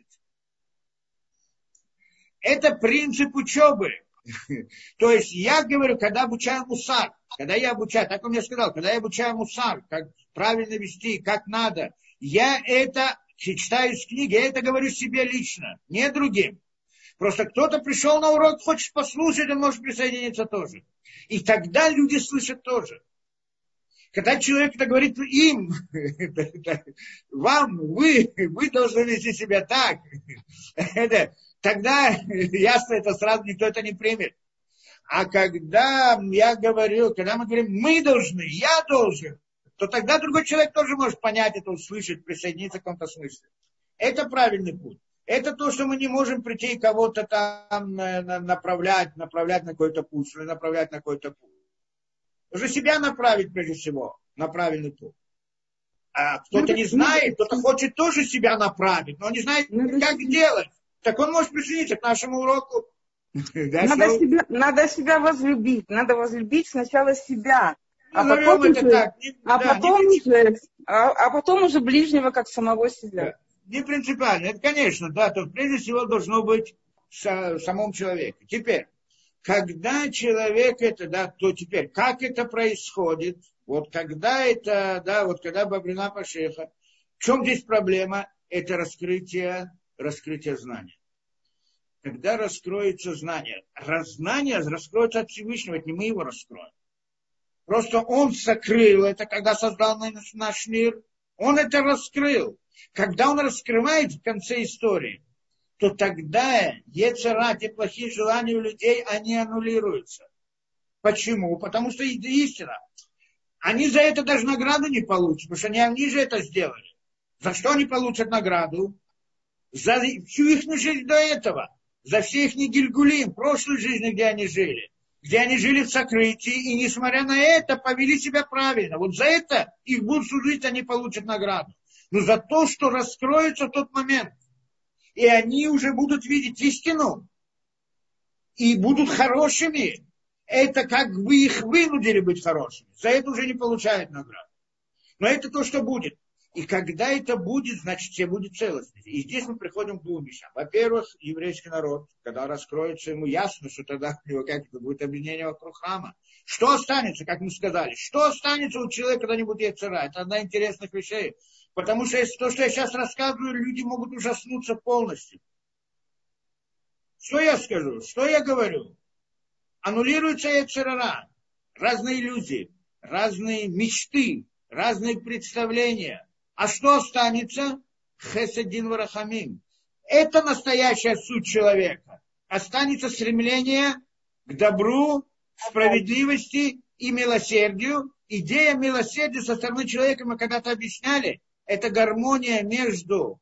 Speaker 1: Это принцип учебы. То есть я говорю, когда обучаю мусар, когда я обучаю, так он мне сказал, когда я обучаю мусар, как правильно вести, как надо, я это читаю из книги, я это говорю себе лично, не другим. Просто кто-то пришел на урок, хочет послушать, он может присоединиться тоже. И тогда люди слышат тоже. Когда человек это говорит им, вам, вы, вы должны вести себя так, это, тогда ясно, это сразу никто это не примет. А когда я говорю, когда мы говорим, мы должны, я должен, то тогда другой человек тоже может понять это, услышать, присоединиться к какому-то смыслу. Это правильный путь. Это то, что мы не можем прийти и кого-то там направлять, направлять на какой-то путь, или направлять на какой-то путь. Нужно себя направить прежде всего на правильный путь. А кто-то не знает, кто-то хочет тоже себя направить, но не знает, как делать. Так он может присоединиться к нашему уроку.
Speaker 2: Надо себя, надо себя возлюбить. Надо возлюбить сначала себя. А потом, уже, так, не, а, да, потом уже, а, а потом уже ближнего, как самого себя.
Speaker 1: Да. Не принципиально. Это, конечно, да, то прежде всего должно быть в самом человеке. Теперь, когда человек это, да, то теперь, как это происходит, Вот когда это, да, вот когда Бабрина Пашеха, в чем здесь проблема? Это раскрытие, раскрытие знания. Когда раскроется знание, знание раскроется от Всевышнего, это не мы его раскроем. Просто он сокрыл это, когда создал наш, наш мир, он это раскрыл. Когда он раскрывает в конце истории, то тогда йецер ара, те плохие желания у людей, они аннулируются. Почему? Потому что это истина. Они за это даже награду не получат, потому что они, они же это сделали. За что они получат награду? За всю их жизнь до этого. За все их гильгулим, прошлую жизнь, где они жили. Где они жили в сокрытии, и несмотря на это, повели себя правильно. Вот за это их будут судить, они получат награду. Но за то, что раскроется в тот момент. И они уже будут видеть истину. И будут хорошими. Это как бы их вынудили быть хорошими. За это уже не получают награду. Но это то, что будет. И когда это будет, значит, все будет целостность. И здесь мы приходим к двум вещам. Во-первых, еврейский народ, когда раскроется ему ясно, что тогда у него как-то будет объединение вокруг храма. Что останется, как мы сказали? Что останется у человека, когда не будет йецер ара? Это одна из интересных вещей. Потому что то, что я сейчас рассказываю, люди могут ужаснуться полностью. Что я скажу? Что я говорю? Аннулируется йецер ара. Разные иллюзии, разные мечты, разные представления. А что останется? Хесед дин варахамим. Это настоящая суть человека. Останется стремление к добру, справедливости и милосердию. Идея милосердия со стороны человека, мы когда-то объясняли, это гармония между,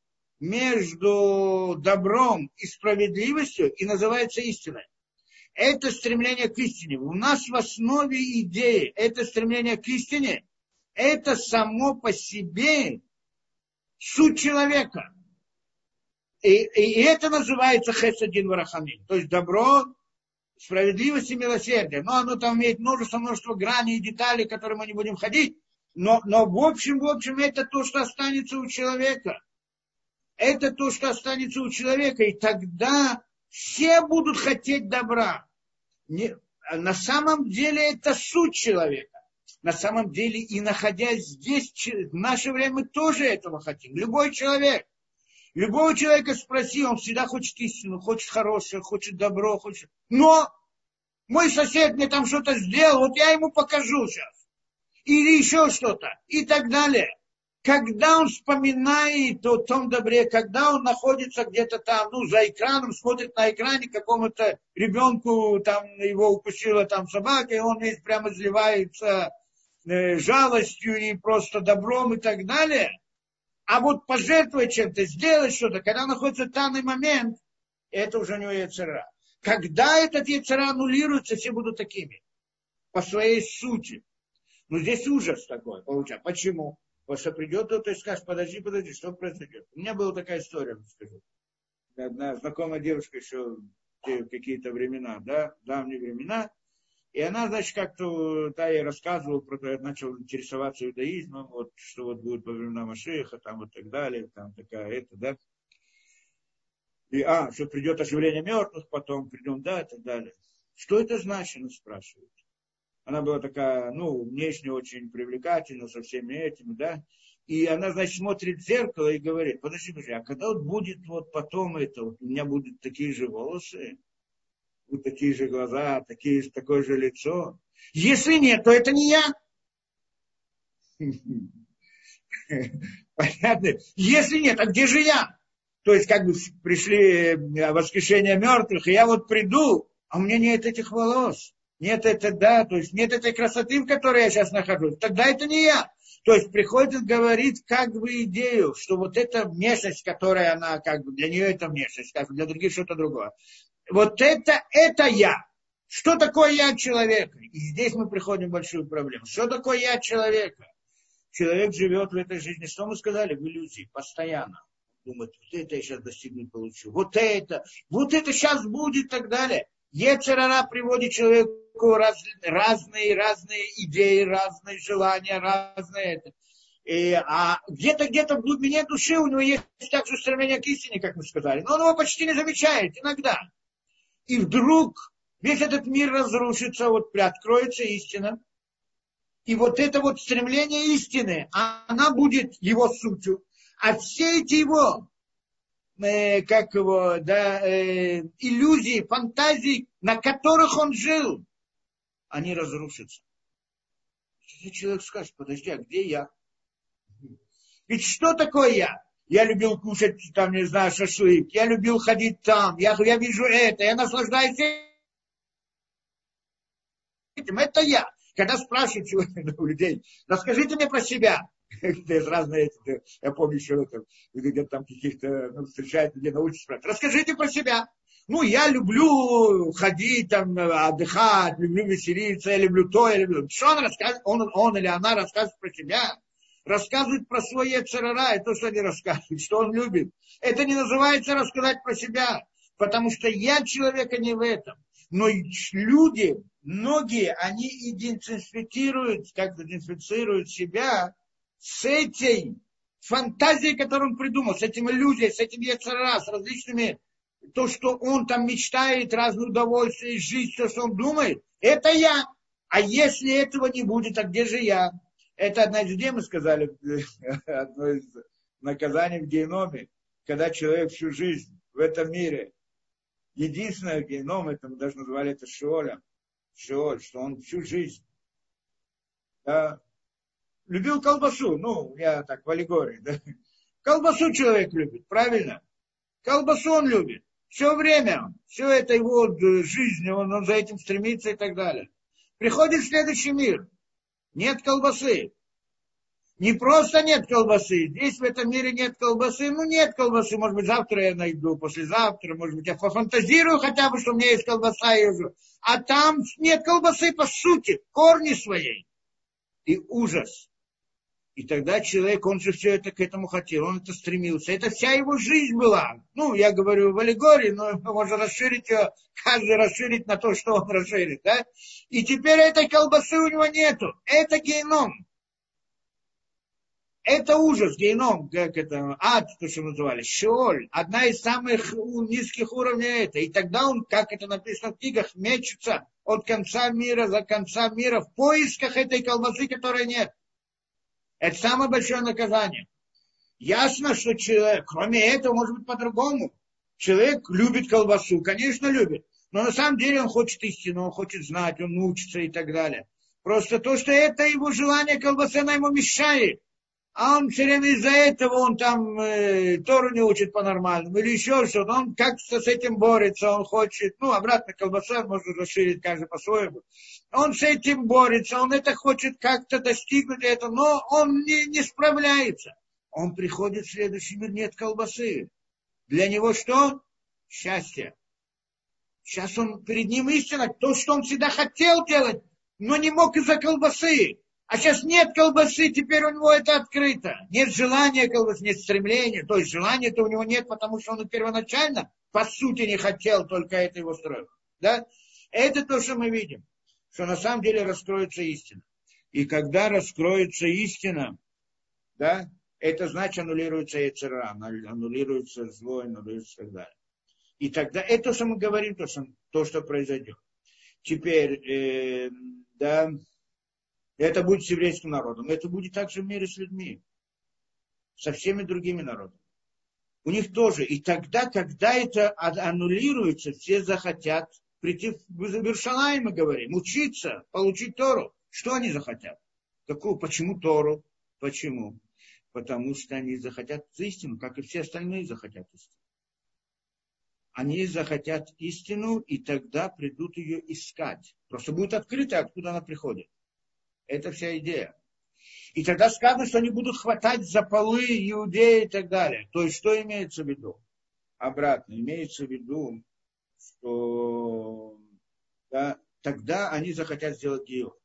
Speaker 1: между добром и справедливостью, и называется истиной. Это стремление к истине. У нас в основе идеи это стремление к истине. Это само по себе суть человека. И, и это называется хесед дин варахамим. То есть добро, справедливость и милосердие. Но оно там имеет множество, множество граней и деталей, в которые мы не будем ходить. Но, но в общем, в общем, это то, что останется у человека. Это то, что останется у человека. И тогда все будут хотеть добра. Не, на самом деле это суть человека. На самом деле, и находясь здесь, в наше время мы тоже этого хотим. Любой человек. Любого человека спроси, он всегда хочет истину, хочет хорошее, хочет добро, хочет... Но мой сосед мне там что-то сделал, вот я ему покажу сейчас. Или еще что-то. И так далее. Когда он вспоминает о том добре, когда он находится где-то там, ну, за экраном, смотрит на экране какому-то ребенку, там, его укусила там собака, и он весь прямо изливается э, жалостью и просто добром и так далее. А вот пожертвовать чем-то, сделать что-то, когда находится в данный момент, это уже у него йецер ара. Когда этот йецер ара аннулируется, все будут такими. По своей сути. Но здесь ужас такой получается. Почему? Потому что придет кто-то и скажет, подожди, подожди, что произойдет. У меня была такая история, скажу. Одна знакомая девушка еще в какие-то времена, да, давние времена. И она, значит, как-то, да, я рассказывал про то, я начал интересоваться иудаизмом, вот, что вот будет во времена Машиаха, там, вот так далее, там, такая, это, да. И, а, что придет оживление мертвых, потом придем, да, и так далее. Что это значит, она спрашивает. Она была такая, ну, внешне очень привлекательна со всеми этими, да. И она, значит, смотрит в зеркало и говорит, подожди, подожди, а когда вот будет вот потом это, вот у меня будут такие же волосы, вот такие же глаза, такие, такое же лицо. Если нет, то это не я. Понятно? Если нет, а где же я? То есть, как бы пришли воскрешение мертвых, и я вот приду, а у меня нет этих волос. Нет это, да, то есть нет этой красоты, в которой я сейчас нахожусь. Тогда это не я. То есть приходит говорить как бы идею, что вот эта внешность, которая она, как бы для нее это внешность, как бы для других что-то другое. Вот это, это я. Что такое я человека? И здесь мы приходим в большую проблему. Что такое я человека? Человек живет в этой жизни, что мы сказали, в иллюзии, постоянно. Думает, вот это я сейчас достигнуть получу. Вот это, вот это сейчас будет и так далее. Йецер ара приводит человеку раз, разные, разные идеи, разные желания, разные это. И, а где-то, где-то в глубине души у него есть также стремление к истине, как мы сказали. Но он его почти не замечает иногда. И вдруг весь этот мир разрушится, вот приоткроется истина. И вот это вот стремление истины, она будет его сутью. А все эти его, э, как его, да, э, иллюзии, фантазии, на которых он жил, они разрушатся. Если человек скажет, подожди, а где я? Ведь что такое я? Я любил кушать, там, не знаю, шашлык, я любил ходить там, я, я вижу это, я наслаждаюсь этим, это я. Когда спрашивают у людей, расскажите мне про себя. Разные, я помню еще, где-то там каких-то, ну, встречают, где научатся спрашивать. Расскажите про себя. Ну, я люблю ходить, там, отдыхать, люблю веселиться, я люблю то, я люблю. Что он рассказывает? Он, он или она рассказывает про себя. Рассказывает про свой ецер-ара, это то, что они рассказывают, что он любит. Это не называется рассказать про себя, потому что я человека не в этом. Но люди, многие, они идентифицируют, как идентифицируют себя с этой фантазией, которую он придумал, с этим иллюзией, с этим ецер-ара, с различными, то, что он там мечтает, разные удовольствия, жизнь, все, что он думает, это я. А если этого не будет, а где же я? Это одна из идей, мы сказали, одно из наказаний в геноме, когда человек всю жизнь в этом мире, единственное геном, это мы даже назвали это Шиолем, Шиоль, что он всю жизнь да, любил колбасу, ну, я так в аллегории, да. Колбасу человек любит, правильно? Колбасу он любит, все время, все это его жизнь, он, он за этим стремится и так далее. Приходит в следующий мир. Нет колбасы. Не просто нет колбасы. Здесь в этом мире нет колбасы. Ну, нет колбасы. Может быть, завтра я найду, послезавтра. Может быть, я пофантазирую хотя бы, что у меня есть колбаса. И уже. А там нет колбасы по сути, корни своей. И ужас. И тогда человек, он же все это к этому хотел. Он это стремился. Это вся его жизнь была. Ну, я говорю в аллегории, но можно расширить ее. Каждый расширить на то, что он расширит. Да? И теперь этой колбасы у него нету. Это геном. Это ужас, геном, как это, ад, то, что называли, Шиоль, одна из самых низких уровней это. И тогда он, как это написано в книгах, мечется от конца мира за конца мира в поисках этой колбасы, которой нет. Это самое большое наказание. Ясно, что человек, кроме этого, может быть по-другому. Человек любит колбасу, конечно, любит. Но на самом деле он хочет истину, он хочет знать, он учится и так далее. Просто то, что это его желание колбасы, она ему мешает. А он все время из-за этого, он там э, Тору не учит по-нормальному, или еще что-то. Он как-то с этим борется, он хочет, ну, обратно колбаса можно расширить каждый по-своему. Он с этим борется, он это хочет как-то достигнуть этого, но он не, не справляется. Он приходит в следующий мир, нет колбасы. Для него что? Счастье. Сейчас он, перед ним истина, то, что он всегда хотел делать, но не мог из-за колбасы. А сейчас нет колбасы, теперь у него это открыто. Нет желания колбасы, нет стремления. То есть желания-то у него нет, потому что он первоначально, по сути, не хотел, только это его строил. Да? Это то, что мы видим. Что на самом деле раскроется истина. И когда раскроется истина, да, это значит аннулируется ецер-ара, аннулируется зло, аннулируется и так далее. И тогда это то, что мы говорим, то, что, то, что произойдет. Теперь, э, да... Это будет с еврейским народом. Это будет также в мире с людьми. Со всеми другими народами. У них тоже. И тогда, когда это аннулируется, все захотят прийти в Иерусалим, мы говорим, учиться, получить Тору. Что они захотят? Какую? Почему Тору? Почему? Потому что они захотят истину, как и все остальные захотят истину. Они захотят истину, и тогда придут ее искать. Просто будет открыто, откуда она приходит. Это вся идея. И тогда сказано, что они будут хватать за полы иудеи и так далее. То есть, что имеется в виду? Обратно, имеется в виду, что да, тогда они захотят сделать гиюр.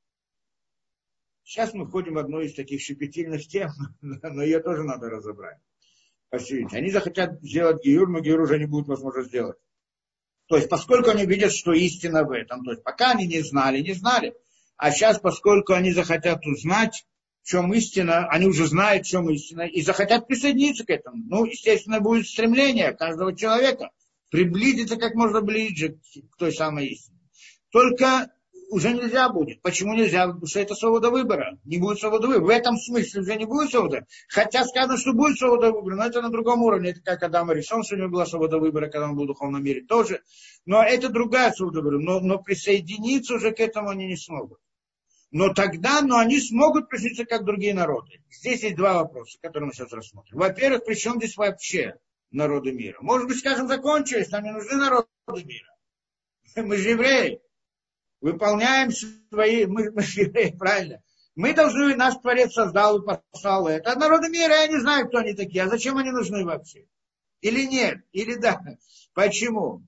Speaker 1: Сейчас мы входим в одну из таких щепетильных тем, но ее тоже надо разобрать. Посмотрите, они захотят сделать гиюр, но гиюр уже не будет возможно сделать. То есть, поскольку они видят, что истина в этом, то есть, пока они не знали, не знали, а сейчас, поскольку они захотят узнать, в чем истина, они уже знают, в чем истина, и захотят присоединиться к этому. Ну, естественно, будет стремление каждого человека приблизиться как можно ближе к той самой истине. Только уже нельзя будет. Почему нельзя? Потому что это свобода выбора. Не будет свободы выбора. В этом смысле уже не будет свободы. Хотя сказано, что будет свобода выбора, но это на другом уровне. Это как Адам Аришон, что у него была свобода выбора, когда он был в духовном мире тоже. Но это другая свобода выбора. Но, но присоединиться уже к этому они не смогут. Но тогда, но они смогут присоединиться как другие народы. Здесь есть два вопроса, которые мы сейчас рассмотрим. Во-первых, при чем здесь вообще народы мира? Может быть, скажем, закончились, нам не нужны народы мира. Мы же евреи. Выполняем свои, мы, мы же евреи, правильно. Мы должны, наш Творец создал и послал это. А народы мира, я не знаю, кто они такие. А зачем они нужны вообще? Или нет? Или да? Почему?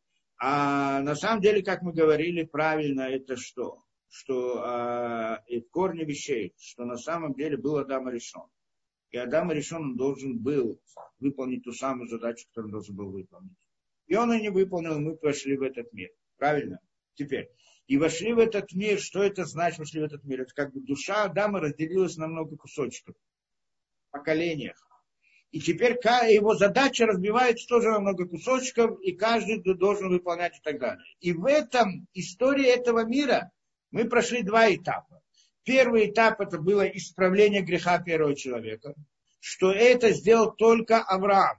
Speaker 1: А на самом деле, как мы говорили, правильно это что? Что а, и в корне вещей, что на самом деле был Адам Аришон. И Адам Аришон он должен был выполнить ту самую задачу, которую он должен был выполнить. И он ее не выполнил, мы пошли в этот мир. Правильно? Теперь. И вошли в этот мир. Что это значит, вошли в этот мир? Это как бы душа Адама разделилась на много кусочков. В поколениях. И теперь его задача разбивается тоже на много кусочков, и каждый должен выполнять и так далее. И в этом истории этого мира мы прошли два этапа. Первый этап это было исправление греха первого человека. Что это сделал только Авраам.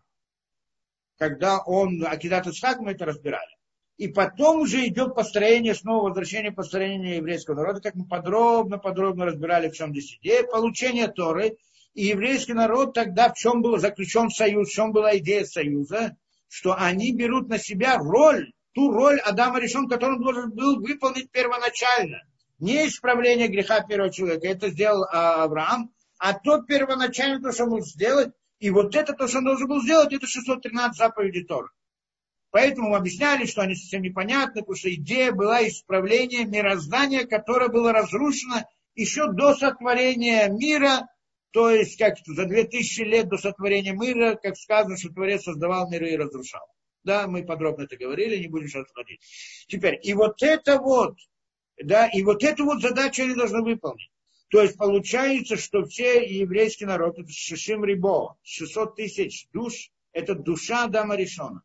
Speaker 1: Когда он, Акидат Ицхак, мы это разбирали. И потом уже идет построение, снова возвращение построения еврейского народа, как мы подробно-подробно разбирали, в чем здесь идея, получение Торы. И еврейский народ тогда в чем был заключен союз, в чем была идея союза, что они берут на себя роль, ту роль Адама Аришон, которую он должен был выполнить первоначально. Не исправление греха первого человека, это сделал Авраам, а то первоначально то, что он мог сделать, и вот это то, что он должен был сделать, это шестьсот тринадцать заповедей Торы. Поэтому мы объясняли, что они совсем непонятны, потому что идея была исправления мироздания, которое было разрушено еще до сотворения мира, то есть как за две тысячи лет до сотворения мира, как сказано, что Творец создавал миры и разрушал. Да, мы подробно это говорили, не будем сейчас ходить. Теперь, и вот это вот, да, и вот эту вот задачу они должны выполнить. То есть получается, что все еврейский народ, это Шишим Рибо, шестьсот тысяч душ, это душа Адама Аришона.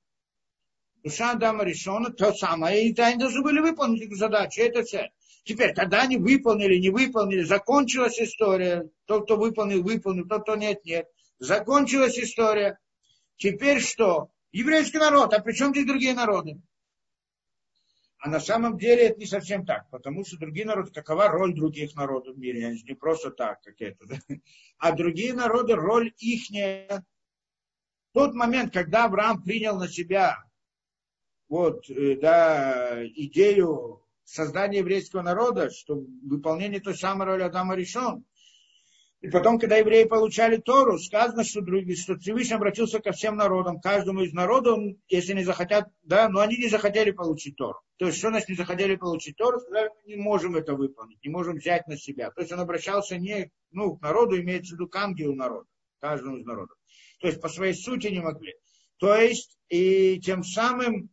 Speaker 1: Душа Адама Аришона, то самое, и они должны были выполнить эту задачу, это цель. Теперь, когда они выполнили, не выполнили, закончилась история, тот, кто выполнил, выполнил, тот, кто нет, нет. Закончилась история. Теперь что? Еврейский народ, а при чем здесь другие народы? А на самом деле это не совсем так, потому что другие народы, какова роль других народов в мире? Они не просто так, как это. Да? А другие народы, роль ихняя. В тот момент, когда Авраам принял на себя вот, да, идею создания еврейского народа, что выполнение той самой роли Адама Аришон. И потом, когда евреи получали Тору, сказано, что, что Всевышний обратился ко всем народам, каждому из народов, если не захотят, да, но они не захотели получить Тору. То есть, что значит не захотели получить Тору, сказали, мы не можем это выполнить, не можем взять на себя. То есть, он обращался не, ну, к народу, имеется в виду к ангелу народа, каждому из народов. То есть, по своей сути не могли. То есть, и тем самым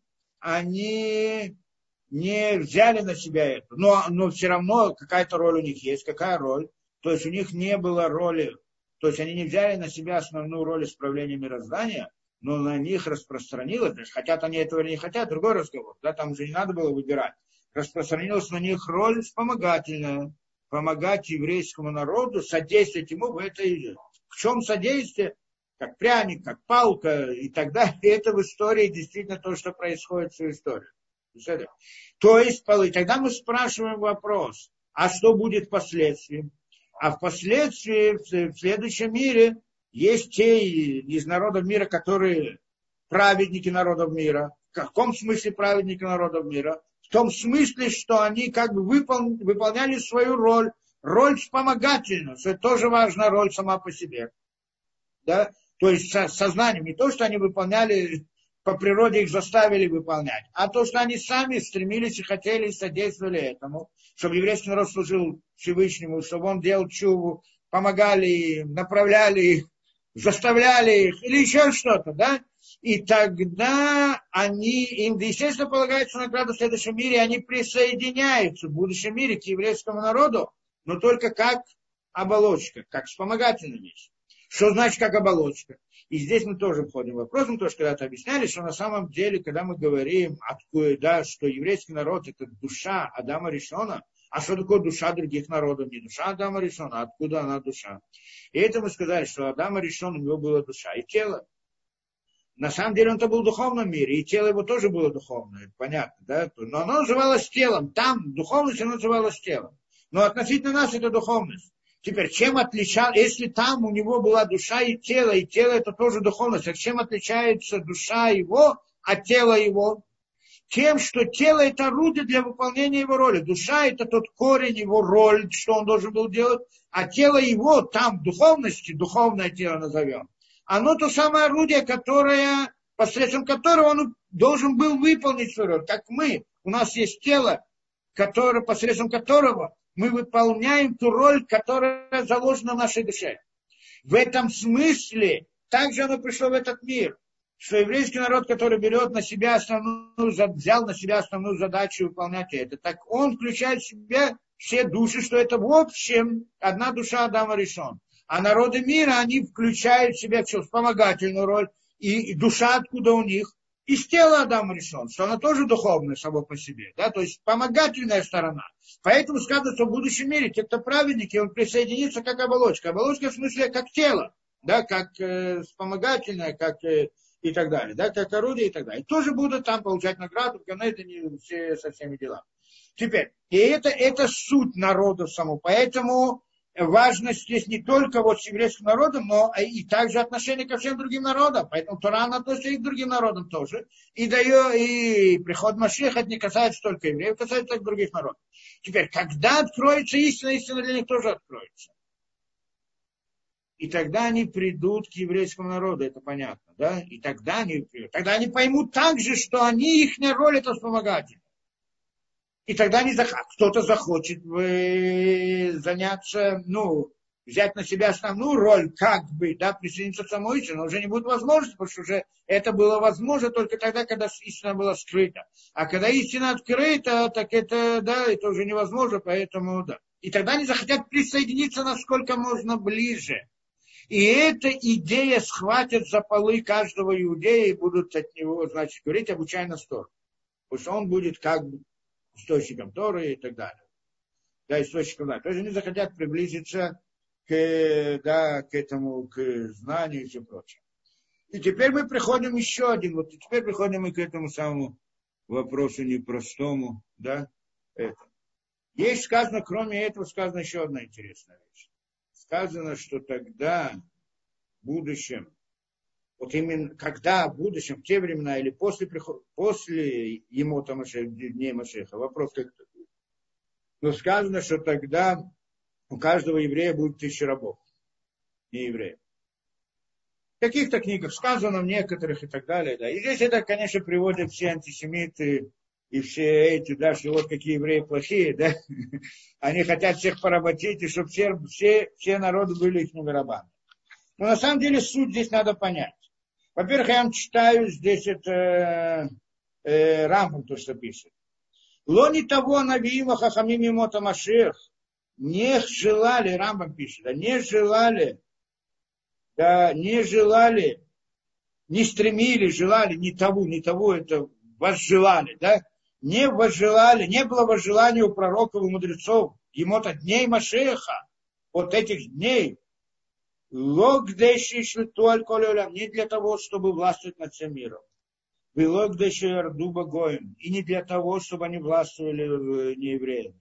Speaker 1: они не взяли на себя это. Но, но все равно какая-то роль у них есть. Какая роль? То есть у них не было роли, то есть они не взяли на себя основную роль исправления мироздания, но на них распространилось, то есть хотят они этого или не хотят, другой разговор, да, там уже не надо было выбирать. Распространилась на них роль вспомогательная, помогать еврейскому народу, содействовать ему в этой. В чем содействие? Как пряник, как палка и так далее. И это в истории действительно то, что происходит всю историю. То есть, тогда мы спрашиваем вопрос, а что будет впоследствии? А впоследствии, в следующем мире, есть те из народов мира, которые праведники народов мира. В каком смысле праведники народов мира? В том смысле, что они как бы выпол... выполняли свою роль, роль вспомогательную, что это тоже важная роль сама по себе. Да? То есть со... сознанием, не то, что они выполняли, по природе их заставили выполнять, а то, что они сами стремились и хотели и содействовали этому, чтобы еврейский народ служил Всевышнему, чтобы он делал чуву, помогали им, направляли их, заставляли их, или еще что-то, да? И тогда они, им, естественно, полагается награда в следующем мире, они присоединяются в будущем мире к еврейскому народу, но только как оболочка, как вспомогательная вещь. Что значит как оболочка? И здесь мы тоже входим в вопрос, мы тоже когда-то объясняли, что на самом деле, когда мы говорим, откуда, да, что еврейский народ это душа Адама Ришона, а что такое душа других народов? Не душа Адама Ришона, а откуда она душа? И это мы сказали, что Адама Ришона, у него была душа и тело. На самом деле он-то был в духовном мире, и тело его тоже было духовное, понятно, да? Но оно называлось телом, там духовность оно называлось телом. Но относительно нас это духовность. Теперь, чем отличал, если там у него была душа и тело, и тело это тоже духовность, а чем отличается душа его от тела его? Тем, что тело это орудие для выполнения его роли. Душа это тот корень, его роль, что он должен был делать, а тело его, там в духовности, духовное тело назовем, оно то самое орудие, которое, посредством которого он должен был выполнить свою роль. Как мы, у нас есть тело, которое, посредством которого мы выполняем ту роль, которая заложена в нашей душе. В этом смысле также оно пришло в этот мир, что еврейский народ, который берет на себя основную, взял на себя основную задачу выполнять это, так он включает в себя все души, что это в общем одна душа Адама Ришон. А народы мира, они включают в себя все, вспомогательную роль, и, и душа откуда у них? Из тела Адама Ришон, что она тоже духовная само по себе, да, то есть вспомогательная сторона. Поэтому сказано, что в будущем мире те, кто праведники, он присоединится как оболочка. Оболочка в смысле как тело, да, как э, вспомогательное, как э, и так далее, да, как орудие и так далее. И тоже будут там получать награду, но это не все со всеми делами. Теперь, и это, это суть народа самого, поэтому важность здесь не только вот с еврейским народом, но и также отношение ко всем другим народам. Поэтому Тора относится и к другим народам тоже. И, дает, и приход Машиаха не касается только евреев, касается только других народов. Теперь, когда откроется истина, истина для них тоже откроется. И тогда они придут к еврейскому народу, это понятно, да? И тогда они придут. Тогда они поймут также, что они, их роль это вспомогательная. И тогда они зах... кто-то захочет заняться, ну, взять на себя основную роль, как бы, да, присоединиться к самой истине, но уже не будет возможности, потому что уже это было возможно только тогда, когда истина была скрыта. А когда истина открыта, так это, да, это уже невозможно, поэтому, да. И тогда они захотят присоединиться насколько можно ближе. И эта идея схватит за полы каждого иудея и будут от него, значит, говорить обучай сторону. Потому что он будет как бы источником Торы и так далее. Да, источником, да. То есть они захотят приблизиться к, да, к этому, к знанию и все прочее. И теперь мы приходим еще один, вот и теперь приходим мы к этому самому вопросу непростому, да, это. Есть сказано, кроме этого, сказано еще одна интересная вещь. Сказано, что тогда, в будущем, вот именно когда в будущем, в те времена или после, после Емота Машеха, дней Машеха, вопрос как-то будет. Но сказано, что тогда у каждого еврея будет тысяча рабов, не евреев. В каких-то книгах сказано, в некоторых и так далее. Да. И здесь это, конечно, приводят все антисемиты и все эти, да, что вот какие евреи плохие, да. Они хотят всех поработить, и чтобы все, все, все народы были их рабами. Но на самом деле суть здесь надо понять. Во-первых, я вам читаю здесь это э, Рамбам, то, что пишет. Лони того навиима хахамим Емота Машех не желали, Рамбам пишет, да, не желали, да, не желали, не стремили, желали, не того, не того, это возжелали, да, не возжелали, не было возжелания у пророков и мудрецов Емота дней Машеха, вот этих дней, не для того, чтобы властвовать над всем миром. И не для того, чтобы они властвовали неевреями.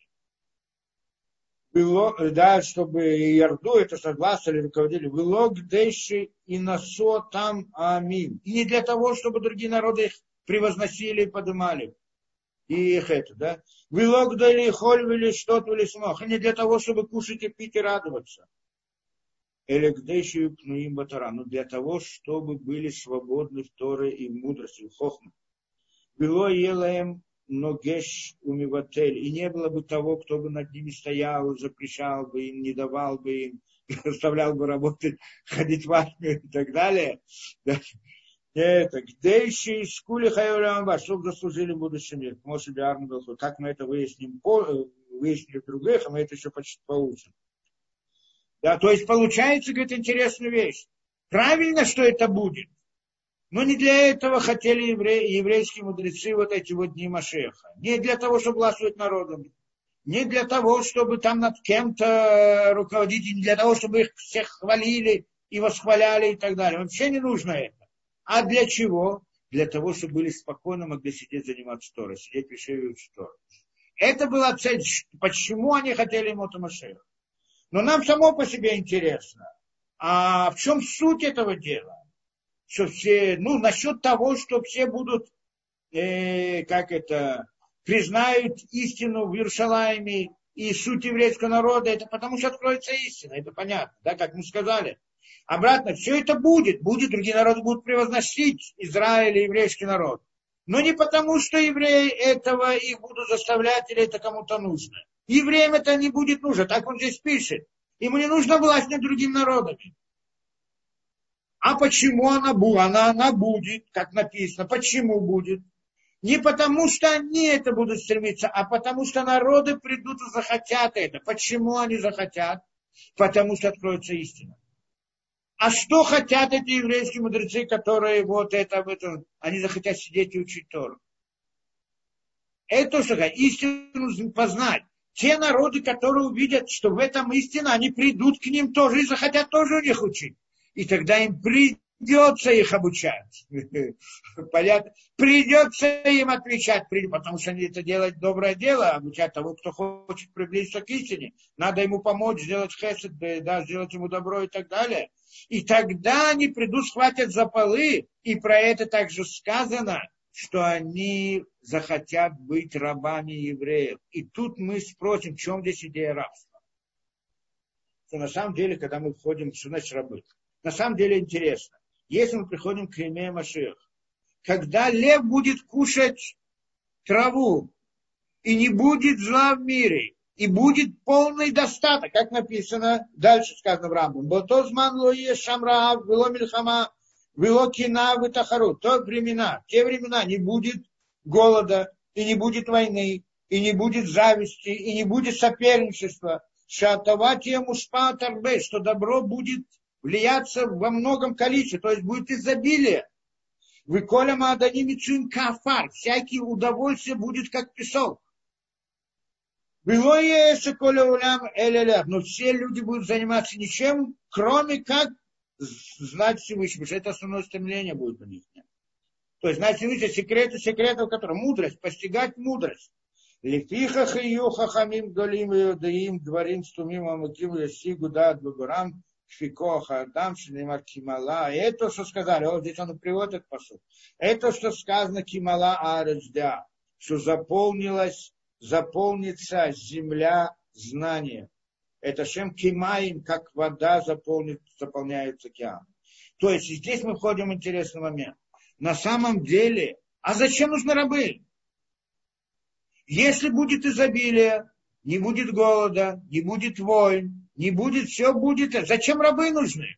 Speaker 1: Да, чтобы Ярду это согласовали, руководили. И насо там амин. И не для того, чтобы другие народы их превозносили и поднимали. И их это, да. Вилогдали, хольвили, что-то или смог. И не для того, чтобы кушать и пить и радоваться. Элегдейшию пнуим батара, но для того, чтобы были свободны в Торе и в мудрости, в хохме. Было елаем ногеш умиватель, и не было бы того, кто бы над ними стоял, запрещал бы им, не давал бы им, заставлял бы работать, ходить в армию и так далее. Это, где еще из шкули хайорамба, чтобы заслужили в будущем мире. Может, как мы это выясним, выяснили в других, а мы это еще почти получим. Да, то есть получается, говорит, интересная вещь. Правильно, что это будет. Но не для этого хотели евре, еврейские мудрецы вот эти вот дни Машеха. Не для того, чтобы властвовать народом. Не для того, чтобы там над кем-то руководить. Не для того, чтобы их всех хвалили и восхваляли и так далее. Вообще не нужно это. А для чего? Для того, чтобы были спокойно, могли сидеть, заниматься Торой. Сидеть в Ешиве и учить Тору. Это была цель. Почему они хотели Мота Машеха. Но нам само по себе интересно. А в чем суть этого дела? Что все, ну, насчет того, что все будут, э, как это, признают истину в Иерусалиме и суть еврейского народа, это потому что откроется истина, это понятно, да, как мы сказали. Обратно, все это будет, будет, другие народы будут превозносить Израиль и еврейский народ. Но не потому, что евреи этого их будут заставлять или это кому-то нужно. Евреям это не будет нужно, так он здесь пишет. Ему не нужна власть над другими народами. А почему она будет? Она, она будет, как написано. Почему будет? Не потому, что они это будут стремиться, а потому, что народы придут и захотят это. Почему они захотят? Потому что откроется истина. А что хотят эти еврейские мудрецы, которые вот это, это они захотят сидеть и учить Тору? Это что хотят. Истину познать. Те народы, которые увидят, что в этом истина, они придут к ним тоже и захотят тоже у них учить. И тогда им придется их обучать. Понятно? Придется им отвечать, потому что они это делают доброе дело, обучать того, кто хочет приблизиться к истине. Надо ему помочь, сделать хесед, да, сделать ему добро и так далее. И тогда они придут, схватят за полы, и про это также сказано, что они захотят быть рабами евреев. И тут мы спросим, в чем здесь идея рабства? Что на самом деле, когда мы входим, что значит рабы? На самом деле интересно. Если мы приходим к Еме Машиах, когда лев будет кушать траву, и не будет зла в мире, и будет полный достаток, как написано, дальше сказано в Рамбам, «Ботозман лоие шамраав, вело мильхама, вело кина витахару». То времена, те времена не будет голода, и не будет войны, и не будет зависти, и не будет соперничества. Шатаватия мушпа тарбе, что добро будет влияться во многом количестве, то есть будет изобилие. Выколя маадани мицуин кафар, всякие удовольствия будет как песок. Но все люди будут заниматься ничем, кроме как знать Всевышнего, потому что это основное стремление будет у них. То есть знать Всевышнего, секреты секретов, которые мудрость, постигать мудрость. Лефиха хию хахамим долим иудаим дворим стумим амаким ясигу дат бабарам фикоха адам шинемар кимала. Это, что сказали, вот здесь он приводит этот посуд. Это, что сказано кимала ареждя, что заполнилась, заполнится земля знания. Это шем кимаим, как вода заполнит, заполняет океан. То есть здесь мы входим в интересный момент. На самом деле, а зачем нужны рабы? Если будет изобилие, не будет голода, не будет войн, не будет, все будет. Зачем рабы нужны?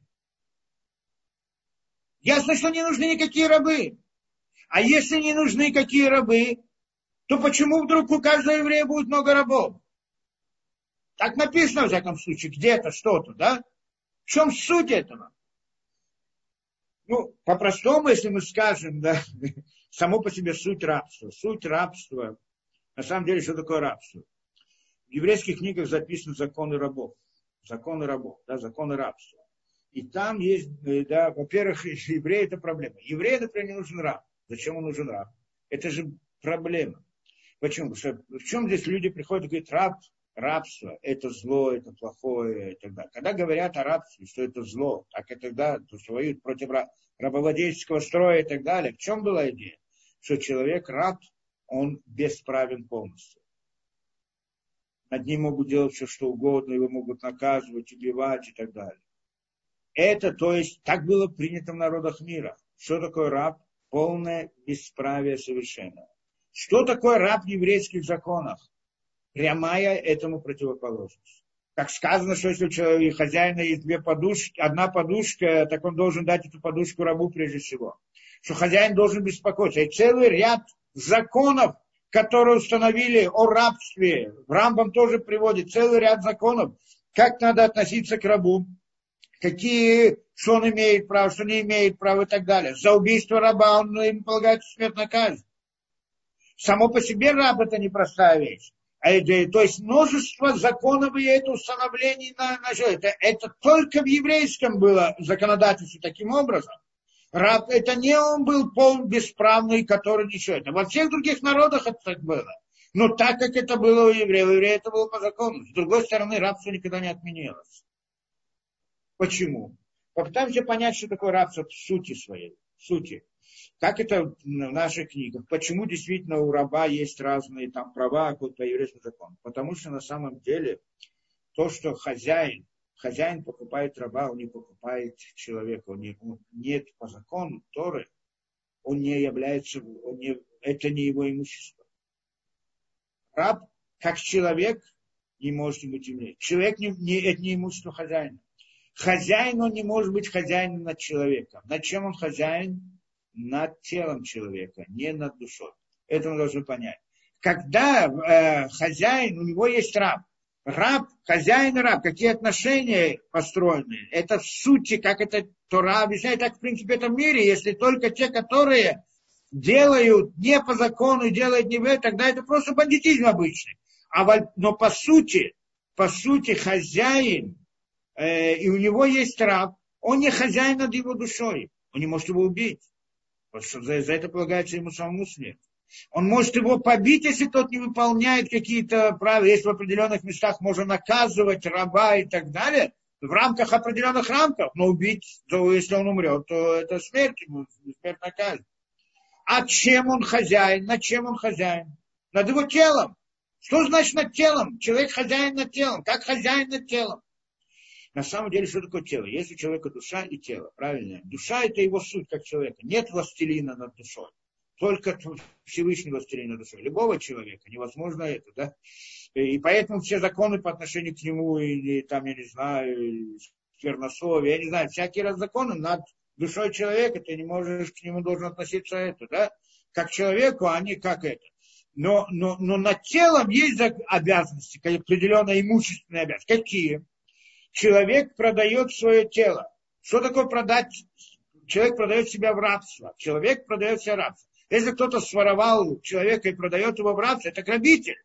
Speaker 1: Ясно, что не нужны никакие рабы. А если не нужны какие рабы, то почему вдруг у каждого еврея будет много рабов? Так написано, в всяком случае, где-то что-то, да? В чем суть этого? Ну, по-простому, если мы скажем, да, само по себе суть рабства. Суть рабства, на самом деле, что такое рабство? В еврейских книгах записаны законы рабов. Законы рабов, да, законы рабства. И там есть, да, во-первых, евреи это проблема. Еврею, например, не нужен раб. Зачем он нужен раб? Это же проблема. Почему? Потому что в чем здесь люди приходят и говорят, раб, рабство, это зло, это плохое, и так далее. Когда говорят о рабстве, что это зло, так это да, то, что воюют против рабовладельческого строя и так далее. В чем была идея? Что человек раб, он бесправен полностью. Над ним могут делать все, что угодно, его могут наказывать, убивать и так далее. Это, то есть, так было принято в народах мира. Что такое раб? Полное бесправие совершенно. Что такое раб в еврейских законах? Прямая этому противоположность. Как сказано, что если у человека, хозяина есть две подушки, одна подушка, так он должен дать эту подушку рабу прежде всего. Что хозяин должен беспокоиться. И целый ряд законов, которые установили о рабстве, в Рамбам тоже приводит целый ряд законов, как надо относиться к рабу, какие, что он имеет право, что не имеет права и так далее. За убийство раба он, ему полагается смертная казнь. Само по себе раб это непростая вещь. То есть множество законов и это установлений на, на это, это только в еврейском было законодательство таким образом. Раб это не он был пол бесправный, который ничего. Это во всех других народах это так было. Но так как это было у евреев, у евреев это было по закону. С другой стороны, рабство никогда не отменилось. Почему? Попытаемся понять, что такое рабство в сути своей. В сути. Как это в наших книгах? Почему действительно у раба есть разные там права по еврейскому закону? Потому что на самом деле то, что хозяин, хозяин покупает раба, он не покупает человека, он не, он нет по закону Торы, он не является, он не, это не его имущество. Раб, как человек, не может быть иметь. Человек не, не, это не имущество хозяина. Хозяин, он не может быть хозяином над человеком. Над чем он хозяин? Над телом человека, не над душой. Это мы должны понять. Когда э, хозяин, у него есть раб. Раб, хозяин и раб, какие отношения построены? Это в сути, как это Тора объясняет, так в принципе в этом мире, если только те, которые делают не по закону, делают не в это, тогда это просто бандитизм обычный. А, но по сути, по сути хозяин, э, и у него есть раб, он не хозяин над его душой, он не может его убить. Потому что за, за это полагается ему самому смерть. Он может его побить, если тот не выполняет какие-то правила. Если в определенных местах можно наказывать раба и так далее, в рамках определенных рамков, но убить, то если он умрет, то это смерть, ему смертная казнь. А чем он хозяин? Над чем он хозяин? Над его телом. Что значит над телом? Человек хозяин над телом. Как хозяин над телом? На самом деле, что такое тело? Есть у человека душа и тело, правильно? Душа – это его суть как человека. Нет властелина над душой. Только Всевышний властелин над душой. Любого человека невозможно это, да? И поэтому все законы по отношению к нему, или там, я не знаю, сквернословие, я не знаю, всякие раз законы над душой человека, ты не можешь к нему должен относиться это, да? Как к человеку, а не как это. Но, но, но над телом есть обязанности, определенные имущественные обязанности. Какие? Человек продает свое тело. Что такое продать? Человек продает себя в рабство. Человек продает себя в рабство. Если кто-то своровал человека и продает его в рабство, это грабитель.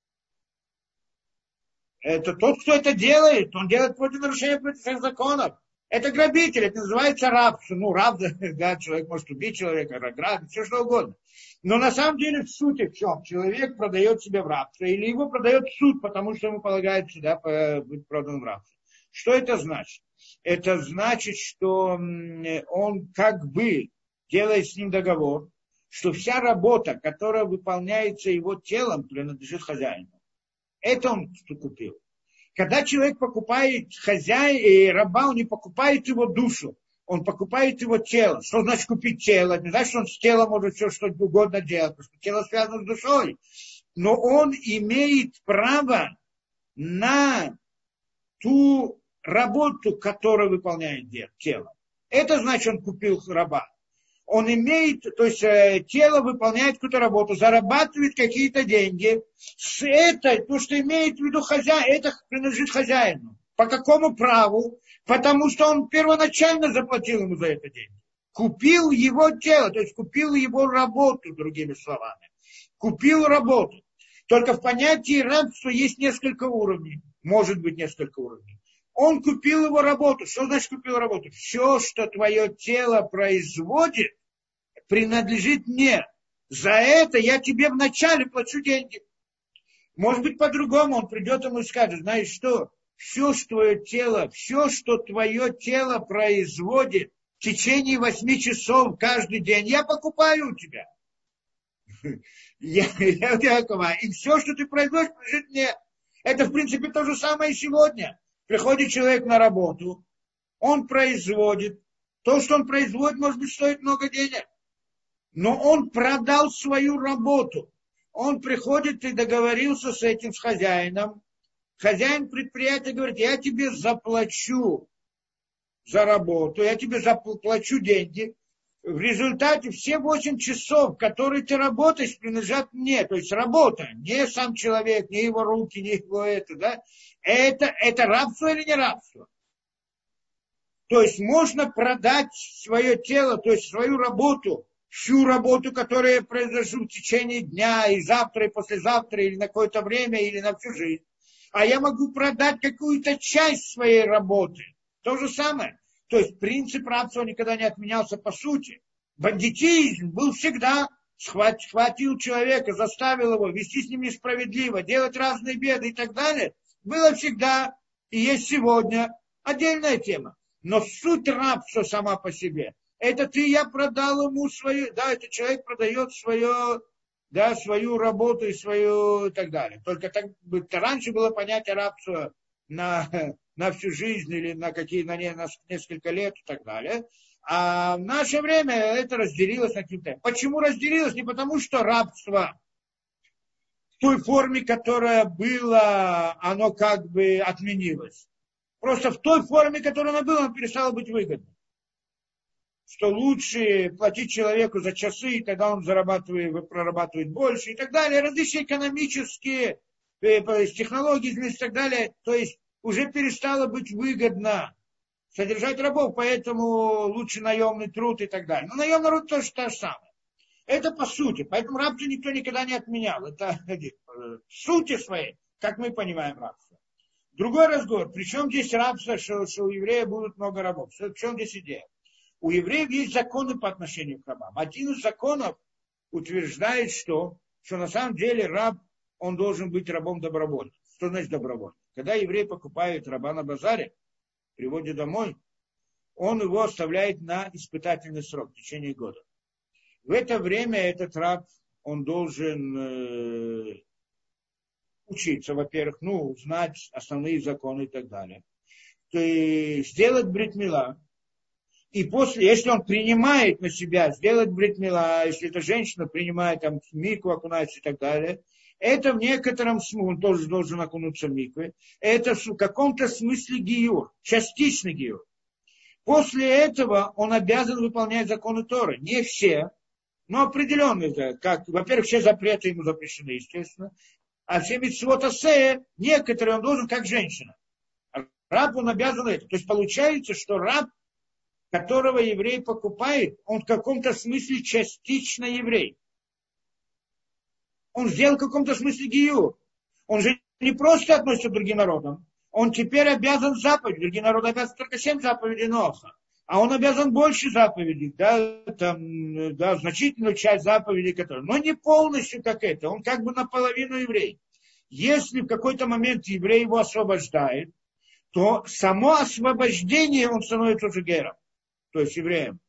Speaker 1: Это тот, кто это делает, он делает против нарушения против всех законов. Это грабитель, это называется рабство. Ну, раб, да, человек может убить человека, грабить, все что угодно. Но на самом деле в сути в чем? Человек продает себя в рабство, или его продает суд, потому что ему полагается, да, быть проданным в рабство. Что это значит? Это значит, что он как бы делает с ним договор, что вся работа, которая выполняется его телом, принадлежит хозяину. Это он купил. Когда человек покупает хозяина и раба, он не покупает его душу, он покупает его тело. Что значит купить тело? Не значит, что он с телом может все что угодно делать, потому что тело связано с душой. Но он имеет право на ту работу, которую выполняет тело. Это значит, он купил раба. Он имеет, то есть э, тело выполняет какую-то работу, зарабатывает какие-то деньги. С этой, то, что имеет в виду хозяин, это принадлежит хозяину. По какому праву? Потому что он первоначально заплатил ему за это деньги. Купил его тело, то есть купил его работу, другими словами. Купил работу. Только в понятии рабства есть несколько уровней. Может быть несколько уровней. Он купил его работу. Что значит купил работу? Все, что твое тело производит, принадлежит мне. За это я тебе вначале плачу деньги. Может быть, по-другому он придет ему и скажет, знаешь что, все, что твое тело, все, что твое тело производит в течение восьми часов каждый день, я покупаю у тебя. Я, я у тебя покупаю. И все, что ты производишь, принадлежит мне. Это, в принципе, то же самое и сегодня. Приходит человек на работу, он производит. То, что он производит, может быть, стоит много денег. Но он продал свою работу. Он приходит и договорился с этим, с хозяином. Хозяин предприятия говорит, я тебе заплачу за работу, я тебе заплачу деньги. в результате все восемь часов, которые ты работаешь, принадлежат мне. То есть работа, не сам человек, не его руки, не его это, да. Это, это рабство или не рабство? То есть можно продать свое тело, то есть свою работу, всю работу, которую я произвожу в течение дня, и завтра, и послезавтра, или на какое-то время, или на всю жизнь. А я могу продать какую-то часть своей работы. То же самое. То есть принцип рабства никогда не отменялся по сути. Бандитизм был всегда, схватил человека, заставил его вести с ним несправедливо, делать разные беды и так далее. Было всегда и есть сегодня отдельная тема. Но суть рабства сама по себе. Это ты, я продал ему свою, да, этот человек продает свое, да, свою работу и свою и так далее. Только так, раньше было понятие рабства на, на всю жизнь или на, какие, на, не, на несколько лет и так далее. А в наше время это разделилось на какие-то. Почему разделилось? Не потому, что рабство в той форме, которая была, оно как бы отменилось. Просто в той форме, которая она была, оно перестало быть выгодным. Что лучше платить человеку за часы, и тогда он зарабатывает, прорабатывает больше и так далее. Различные экономические технологии и так далее. То есть уже перестало быть выгодно содержать рабов, поэтому лучше наемный труд и так далее. Но наемный труд тоже то же самое. Это по сути. Поэтому рабство никто никогда не отменял. Это в сути своей, как мы понимаем рабство. Другой разговор. Причем здесь рабство, что, что у евреев будет много рабов. В чем здесь идея? У евреев есть законы по отношению к рабам. Один из законов утверждает, что, что на самом деле раб, он должен быть рабом добровольно. Что значит добровольно? Когда еврей покупает раба на базаре, приводит домой, он его оставляет на испытательный срок в течение года. В это время этот раб, он должен э, учиться, во-первых, ну, знать основные законы и так далее. То есть сделать брит мила. И после, если он принимает на себя сделать брит мила, если эта женщина принимает там микву, окунается и так далее, это в некотором смысле, он тоже должен окунуться в микве, это в каком-то смысле гиюр, частичный гиюр. После этого он обязан выполнять законы Торы. Не все, но определенные. Как, во-первых, все запреты ему запрещены, естественно. А все мицвот асе, некоторые он должен как женщина. Раб, он обязан это. То есть получается, что раб, которого еврей покупает, он в каком-то смысле частично еврей. Он сделал в каком-то смысле гиюр. Он же не просто относится к другим народам. Он теперь обязан заповедь. Другие народы обязаны только семь заповедей Ноха. А он обязан больше заповедей. Да, там, да, значительную часть заповедей, которые. Но не полностью как это. Он как бы наполовину еврей. Если в какой-то момент еврей его освобождает, то само освобождение он становится уже гером. То есть евреем.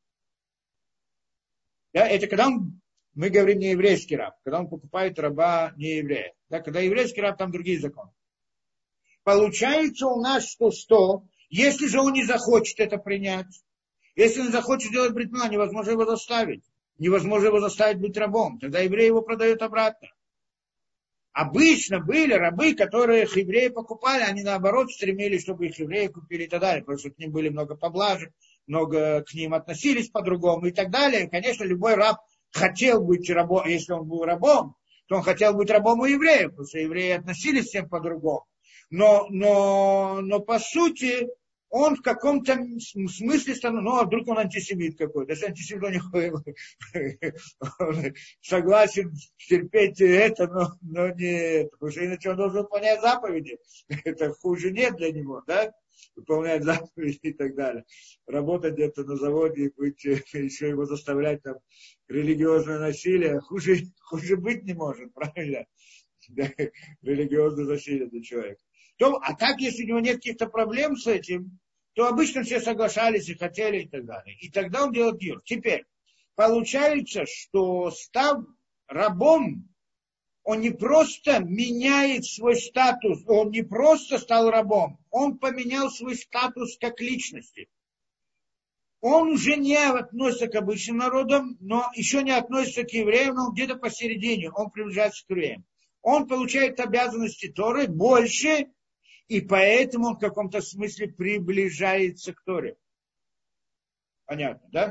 Speaker 1: Да, это когда он, мы говорим не еврейский раб, когда он покупает раба не еврея. Да, когда еврейский раб, там другие законы. Получается у нас, что что, если же он не захочет это принять, если он не захочет сделать брит мила, невозможно его заставить. Невозможно его заставить быть рабом. Тогда еврей его продает обратно. Обычно были рабы, которых евреи покупали, они наоборот стремились, чтобы их евреи купили и так далее, потому что к ним были много поблажек, много к ним относились по-другому и так далее. И, конечно, любой раб хотел быть рабом, если он был рабом, то он хотел быть рабом у евреев, потому что евреи относились всем по-другому. Но, но, но по сути, он в каком-то смысле становится, ну, а вдруг он антисемит какой-то, если антисемит, он, не, он согласен терпеть это, но, но не, потому что иначе он должен выполнять заповеди, это хуже нет для него, да, выполнять заповеди и так далее, работать где-то на заводе и быть, еще его заставлять там религиозное насилие, хуже, хуже быть не может, правильно, да? Религиозное насилие для человека. То, а так, если у него нет каких-то проблем с этим, то обычно все соглашались и хотели и так далее. И тогда он делает гиюр. Теперь, получается, что став рабом, он не просто меняет свой статус, он не просто стал рабом, он поменял свой статус как личности. Он уже не относится к обычным народам, но еще не относится к евреям, но где-то посередине, он приближается к евреям. Он получает обязанности Торы больше, и поэтому он в каком-то смысле приближается к Торе. Понятно, да?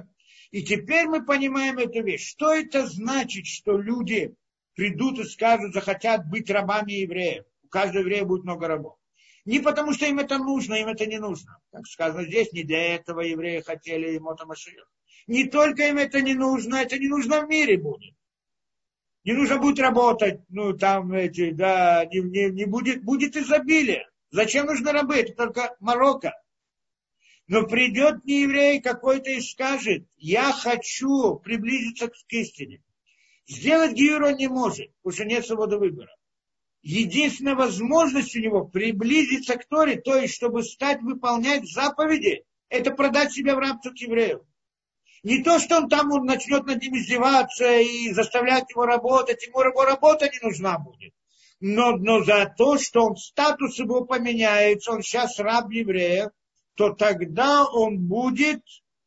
Speaker 1: И теперь мы понимаем эту вещь. Что это значит, что люди придут и скажут, захотят быть рабами евреев? У каждого еврея будет много рабов. Не потому, что им это нужно, им это не нужно. Как сказано здесь, не для этого евреи хотели Емота Машиах. Не только им это не нужно, это не нужно в мире будет. Не нужно будет работать, ну там эти, да, не, не, не будет, будет изобилие. Зачем нужны рабы? Это только Марокко. Но придет нееврей какой-то и скажет, я хочу приблизиться к истине. Сделать гиюр он не может, потому что нет свободы выбора. Единственная возможность у него приблизиться к Торе, то есть, чтобы стать выполнять заповеди, это продать себя в рабство к еврею. Не то, что он там он начнет над ним издеваться и заставлять его работать, ему его работа не нужна будет. Но, но за то, что он статус его поменяется, он сейчас раб еврея, то тогда он будет,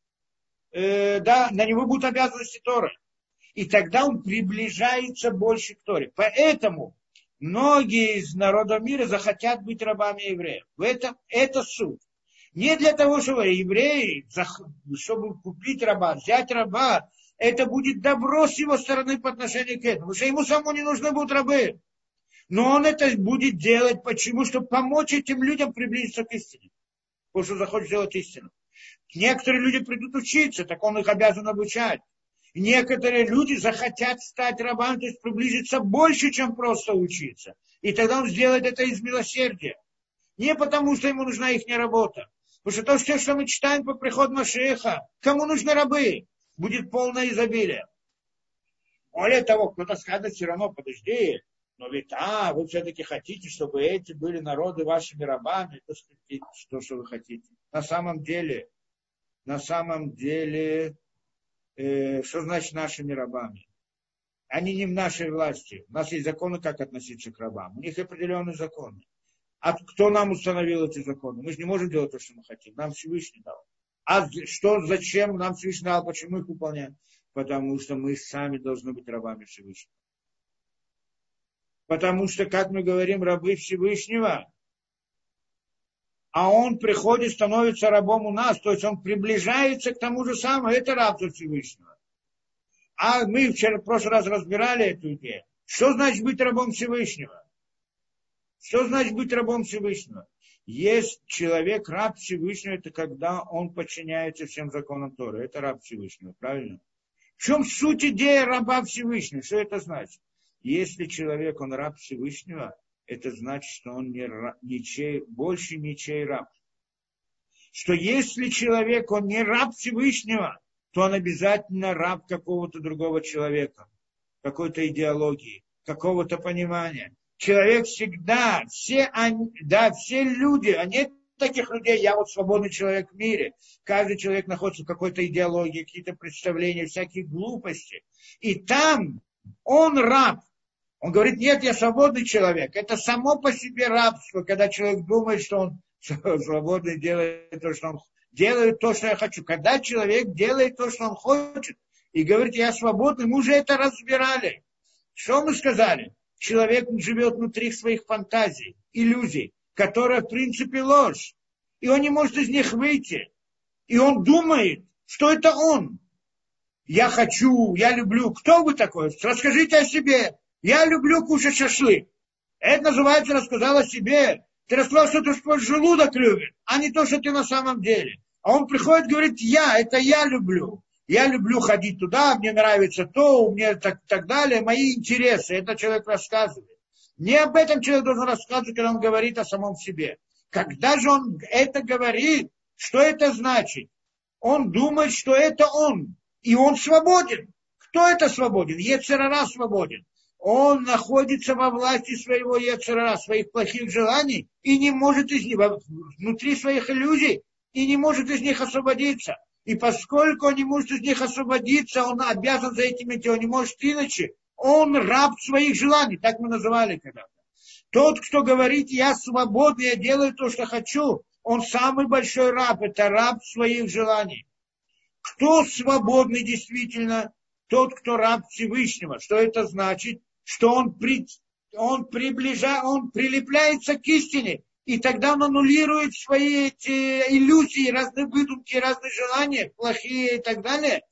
Speaker 1: э, да, на него будут обязанности Торы. И тогда он приближается больше к Торе. Поэтому многие из народа мира захотят быть рабами евреев. В этом это суть. Не для того, чтобы евреи, чтобы купить раба, взять раба, это будет добро с его стороны по отношению к этому. Потому что ему самому не нужны будут рабы. Но он это будет делать. Почему? Чтобы помочь этим людям приблизиться к истине. Потому что захочет сделать истину. Некоторые люди придут учиться, так он их обязан обучать. Некоторые люди захотят стать рабами, то есть приблизиться больше, чем просто учиться. И тогда он сделает это из милосердия. Не потому, что ему нужна их работа. Потому что то, все, что мы читаем по приходу Машиаха, кому нужны рабы, будет полное изобилие. Более того, кто-то скажет все равно, подожди, но ведь, а, вы все-таки хотите, чтобы эти были народы вашими рабами, то, что, что вы хотите. На самом деле, на самом деле, э, что значит нашими рабами? Они не в нашей власти. У нас есть законы, как относиться к рабам. У них определенные законы. А кто нам установил эти законы? Мы же не можем делать то, что мы хотим. Нам Всевышний дал. А что, зачем нам Всевышний дал? Почему их выполняем? Потому что мы сами должны быть рабами Всевышнего. Потому что, как мы говорим, рабы Всевышнего, а он приходит, становится рабом у нас, то есть он приближается к тому же самому, это рабство Всевышнего. А мы вчера, в прошлый раз разбирали эту идею. Что значит быть рабом Всевышнего? Что значит быть рабом Всевышнего? Есть человек, раб Всевышнего, это когда он подчиняется всем законам Торы. Это раб Всевышнего, правильно? В чем суть идеи раба Всевышнего? Что это значит? Если человек, он раб Всевышнего, это значит, что он не, ничей, больше ничей раб. Что если человек, он не раб Всевышнего, то он обязательно раб какого-то другого человека, какой-то идеологии, какого-то понимания. Человек всегда, все, они, да, все люди, а нет таких людей, я вот свободный человек в мире. Каждый человек находится в какой-то идеологии, какие-то представления, всякие глупости. И там он раб. Он говорит, нет, я свободный человек. Это само по себе рабство, когда человек думает, что он свободный, делает то, что он делает то, что я хочу. Когда человек делает то, что он хочет, и говорит, я свободный, мы уже это разбирали. Что мы сказали? Человек живет внутри своих фантазий, иллюзий, которые в принципе ложь. И он не может из них выйти. И он думает, что это он. Я хочу, я люблю. Кто вы такой? Расскажите о себе. Я люблю кушать шашлык. Это называется рассказал о себе. Ты рассказал, что ты твой желудок любит, а не то, что ты на самом деле. А он приходит и говорит, я, это я люблю. Я люблю ходить туда, мне нравится то, мне так, так далее, мои интересы. Это человек рассказывает. Не об этом человек должен рассказывать, когда он говорит о самом себе. Когда же он это говорит, что это значит? Он думает, что это он. И он свободен. Кто это свободен? Йецер ара свободен. Он находится во власти своего йецер ара, своих плохих желаний, и не может из них, внутри своих иллюзий, и не может из них освободиться. И поскольку он не может из них освободиться, он обязан за этим идти, он не может иначе. Он раб своих желаний, так мы называли когда-то. Тот, кто говорит, я свободный, я делаю то, что хочу, он самый большой раб, это раб своих желаний. Кто свободный действительно? Тот, кто раб Всевышнего. Что это значит? Что он, при, он, приближа, он прилепляется к истине. И тогда он аннулирует свои эти иллюзии, разные выдумки, разные желания, плохие и так далее.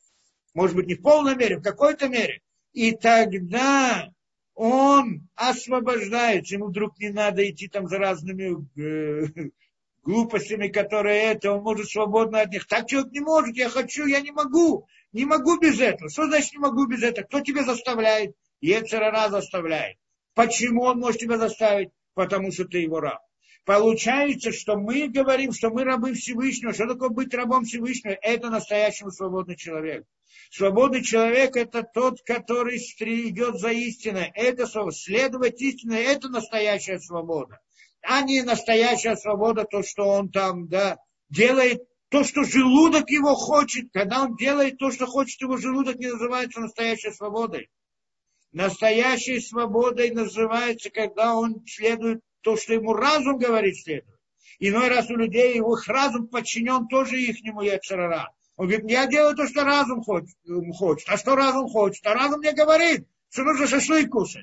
Speaker 1: Может быть, не в полной мере, в какой-то мере. И тогда он освобождается. Ему вдруг не надо идти там за разными э, глупостями, которые это. Он может свободно от них. Так человек не может. Я хочу, я не могу. Не могу без этого. Что значит не могу без этого? Кто тебя заставляет? Йецер ара заставляет. Почему он может тебя заставить? Потому что ты его раб. Получается, что мы говорим, что мы рабы Всевышнего. Что такое быть рабом Всевышнего? Это настоящий свободный человек. Свободный человек – это тот, который идет за истиной. Это следовать истине – это настоящая свобода. А не настоящая свобода, то, что он там да, делает, то, что желудок его хочет. Когда он делает то, что хочет его желудок, не называется настоящей свободой. Настоящей свободой называется, когда он следует то, что ему разум говорит, следует. Иной раз у людей его разум подчинен тоже ихнему йецер ара. Он говорит, я делаю то, что разум хочет. А что разум хочет? А разум мне говорит, что нужно шашлык кушать.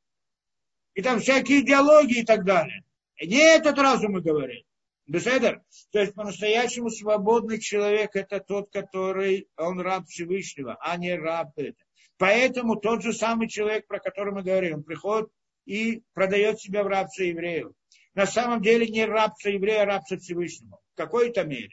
Speaker 1: И там всякие идеологии и так далее. Не этот разум и говорит. Беседер? То есть по-настоящему свободный человек это тот, который, он раб Всевышнего, а не раб это. Поэтому тот же самый человек, про который мы говорим, он приходит и продает себя в рабство еврею. На самом деле не рабство еврея, а рабство Всевышнему. В какой-то мере.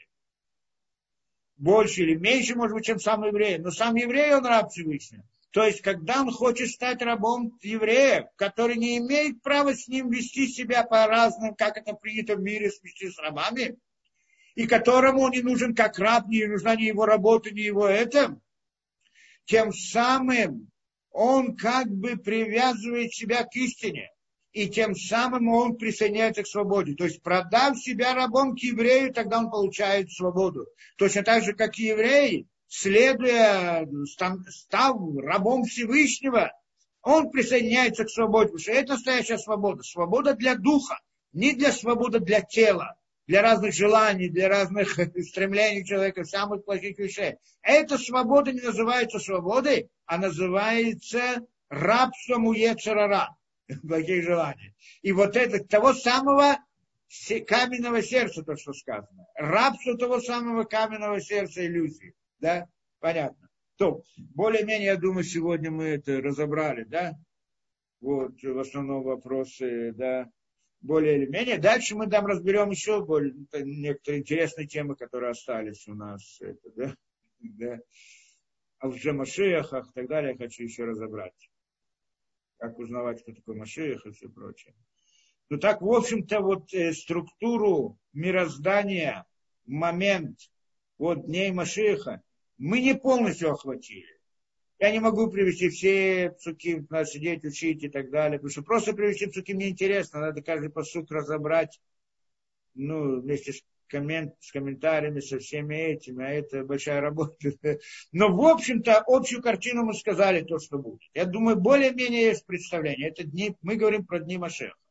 Speaker 1: Больше или меньше, может быть, чем сам еврей. Но сам еврей, он раб Всевышнего. То есть, когда он хочет стать рабом еврея, который не имеет права с ним вести себя по-разному, как это принято в мире вести с рабами, и которому он не нужен как раб, не нужна ни его работа, ни его это, тем самым он как бы привязывает себя к истине. И тем самым он присоединяется к свободе. То есть, продав себя рабом к еврею, тогда он получает свободу. Точно так же, как и евреи, следуя, став рабом Всевышнего, он присоединяется к свободе. Потому что это настоящая свобода. Свобода для духа, не для свободы для тела, для разных желаний, для разных стремлений человека, самых плохих вещей. Эта свобода не называется свободой, а называется рабством у йецер ара. Благих желаний. И вот это того самого каменного сердца, то, что сказано. Рабство того самого каменного сердца иллюзии. Да? Понятно. То, более-менее, я думаю, сегодня мы это разобрали, да? Вот, в основном вопросы, да, более или менее. Дальше мы там разберем еще более, некоторые интересные темы, которые остались у нас. Это, да? Да. А уже Машиахах и так далее я хочу еще разобрать. Как узнавать, кто такой Машиах и все прочее. Ну так, в общем-то, вот э, структуру мироздания, момент вот дней Машиаха мы не полностью охватили. Я не могу привести все псуки, надо сидеть, учить и так далее, потому что просто привести псуки мне интересно, надо каждый пасук разобрать, ну, вместе с, коммент, с комментариями, со всеми этими, а это большая работа. Но, в общем-то, общую картину мы сказали то, что будет. Я думаю, более-менее есть представление. Это дни, мы говорим про дни Машиаха.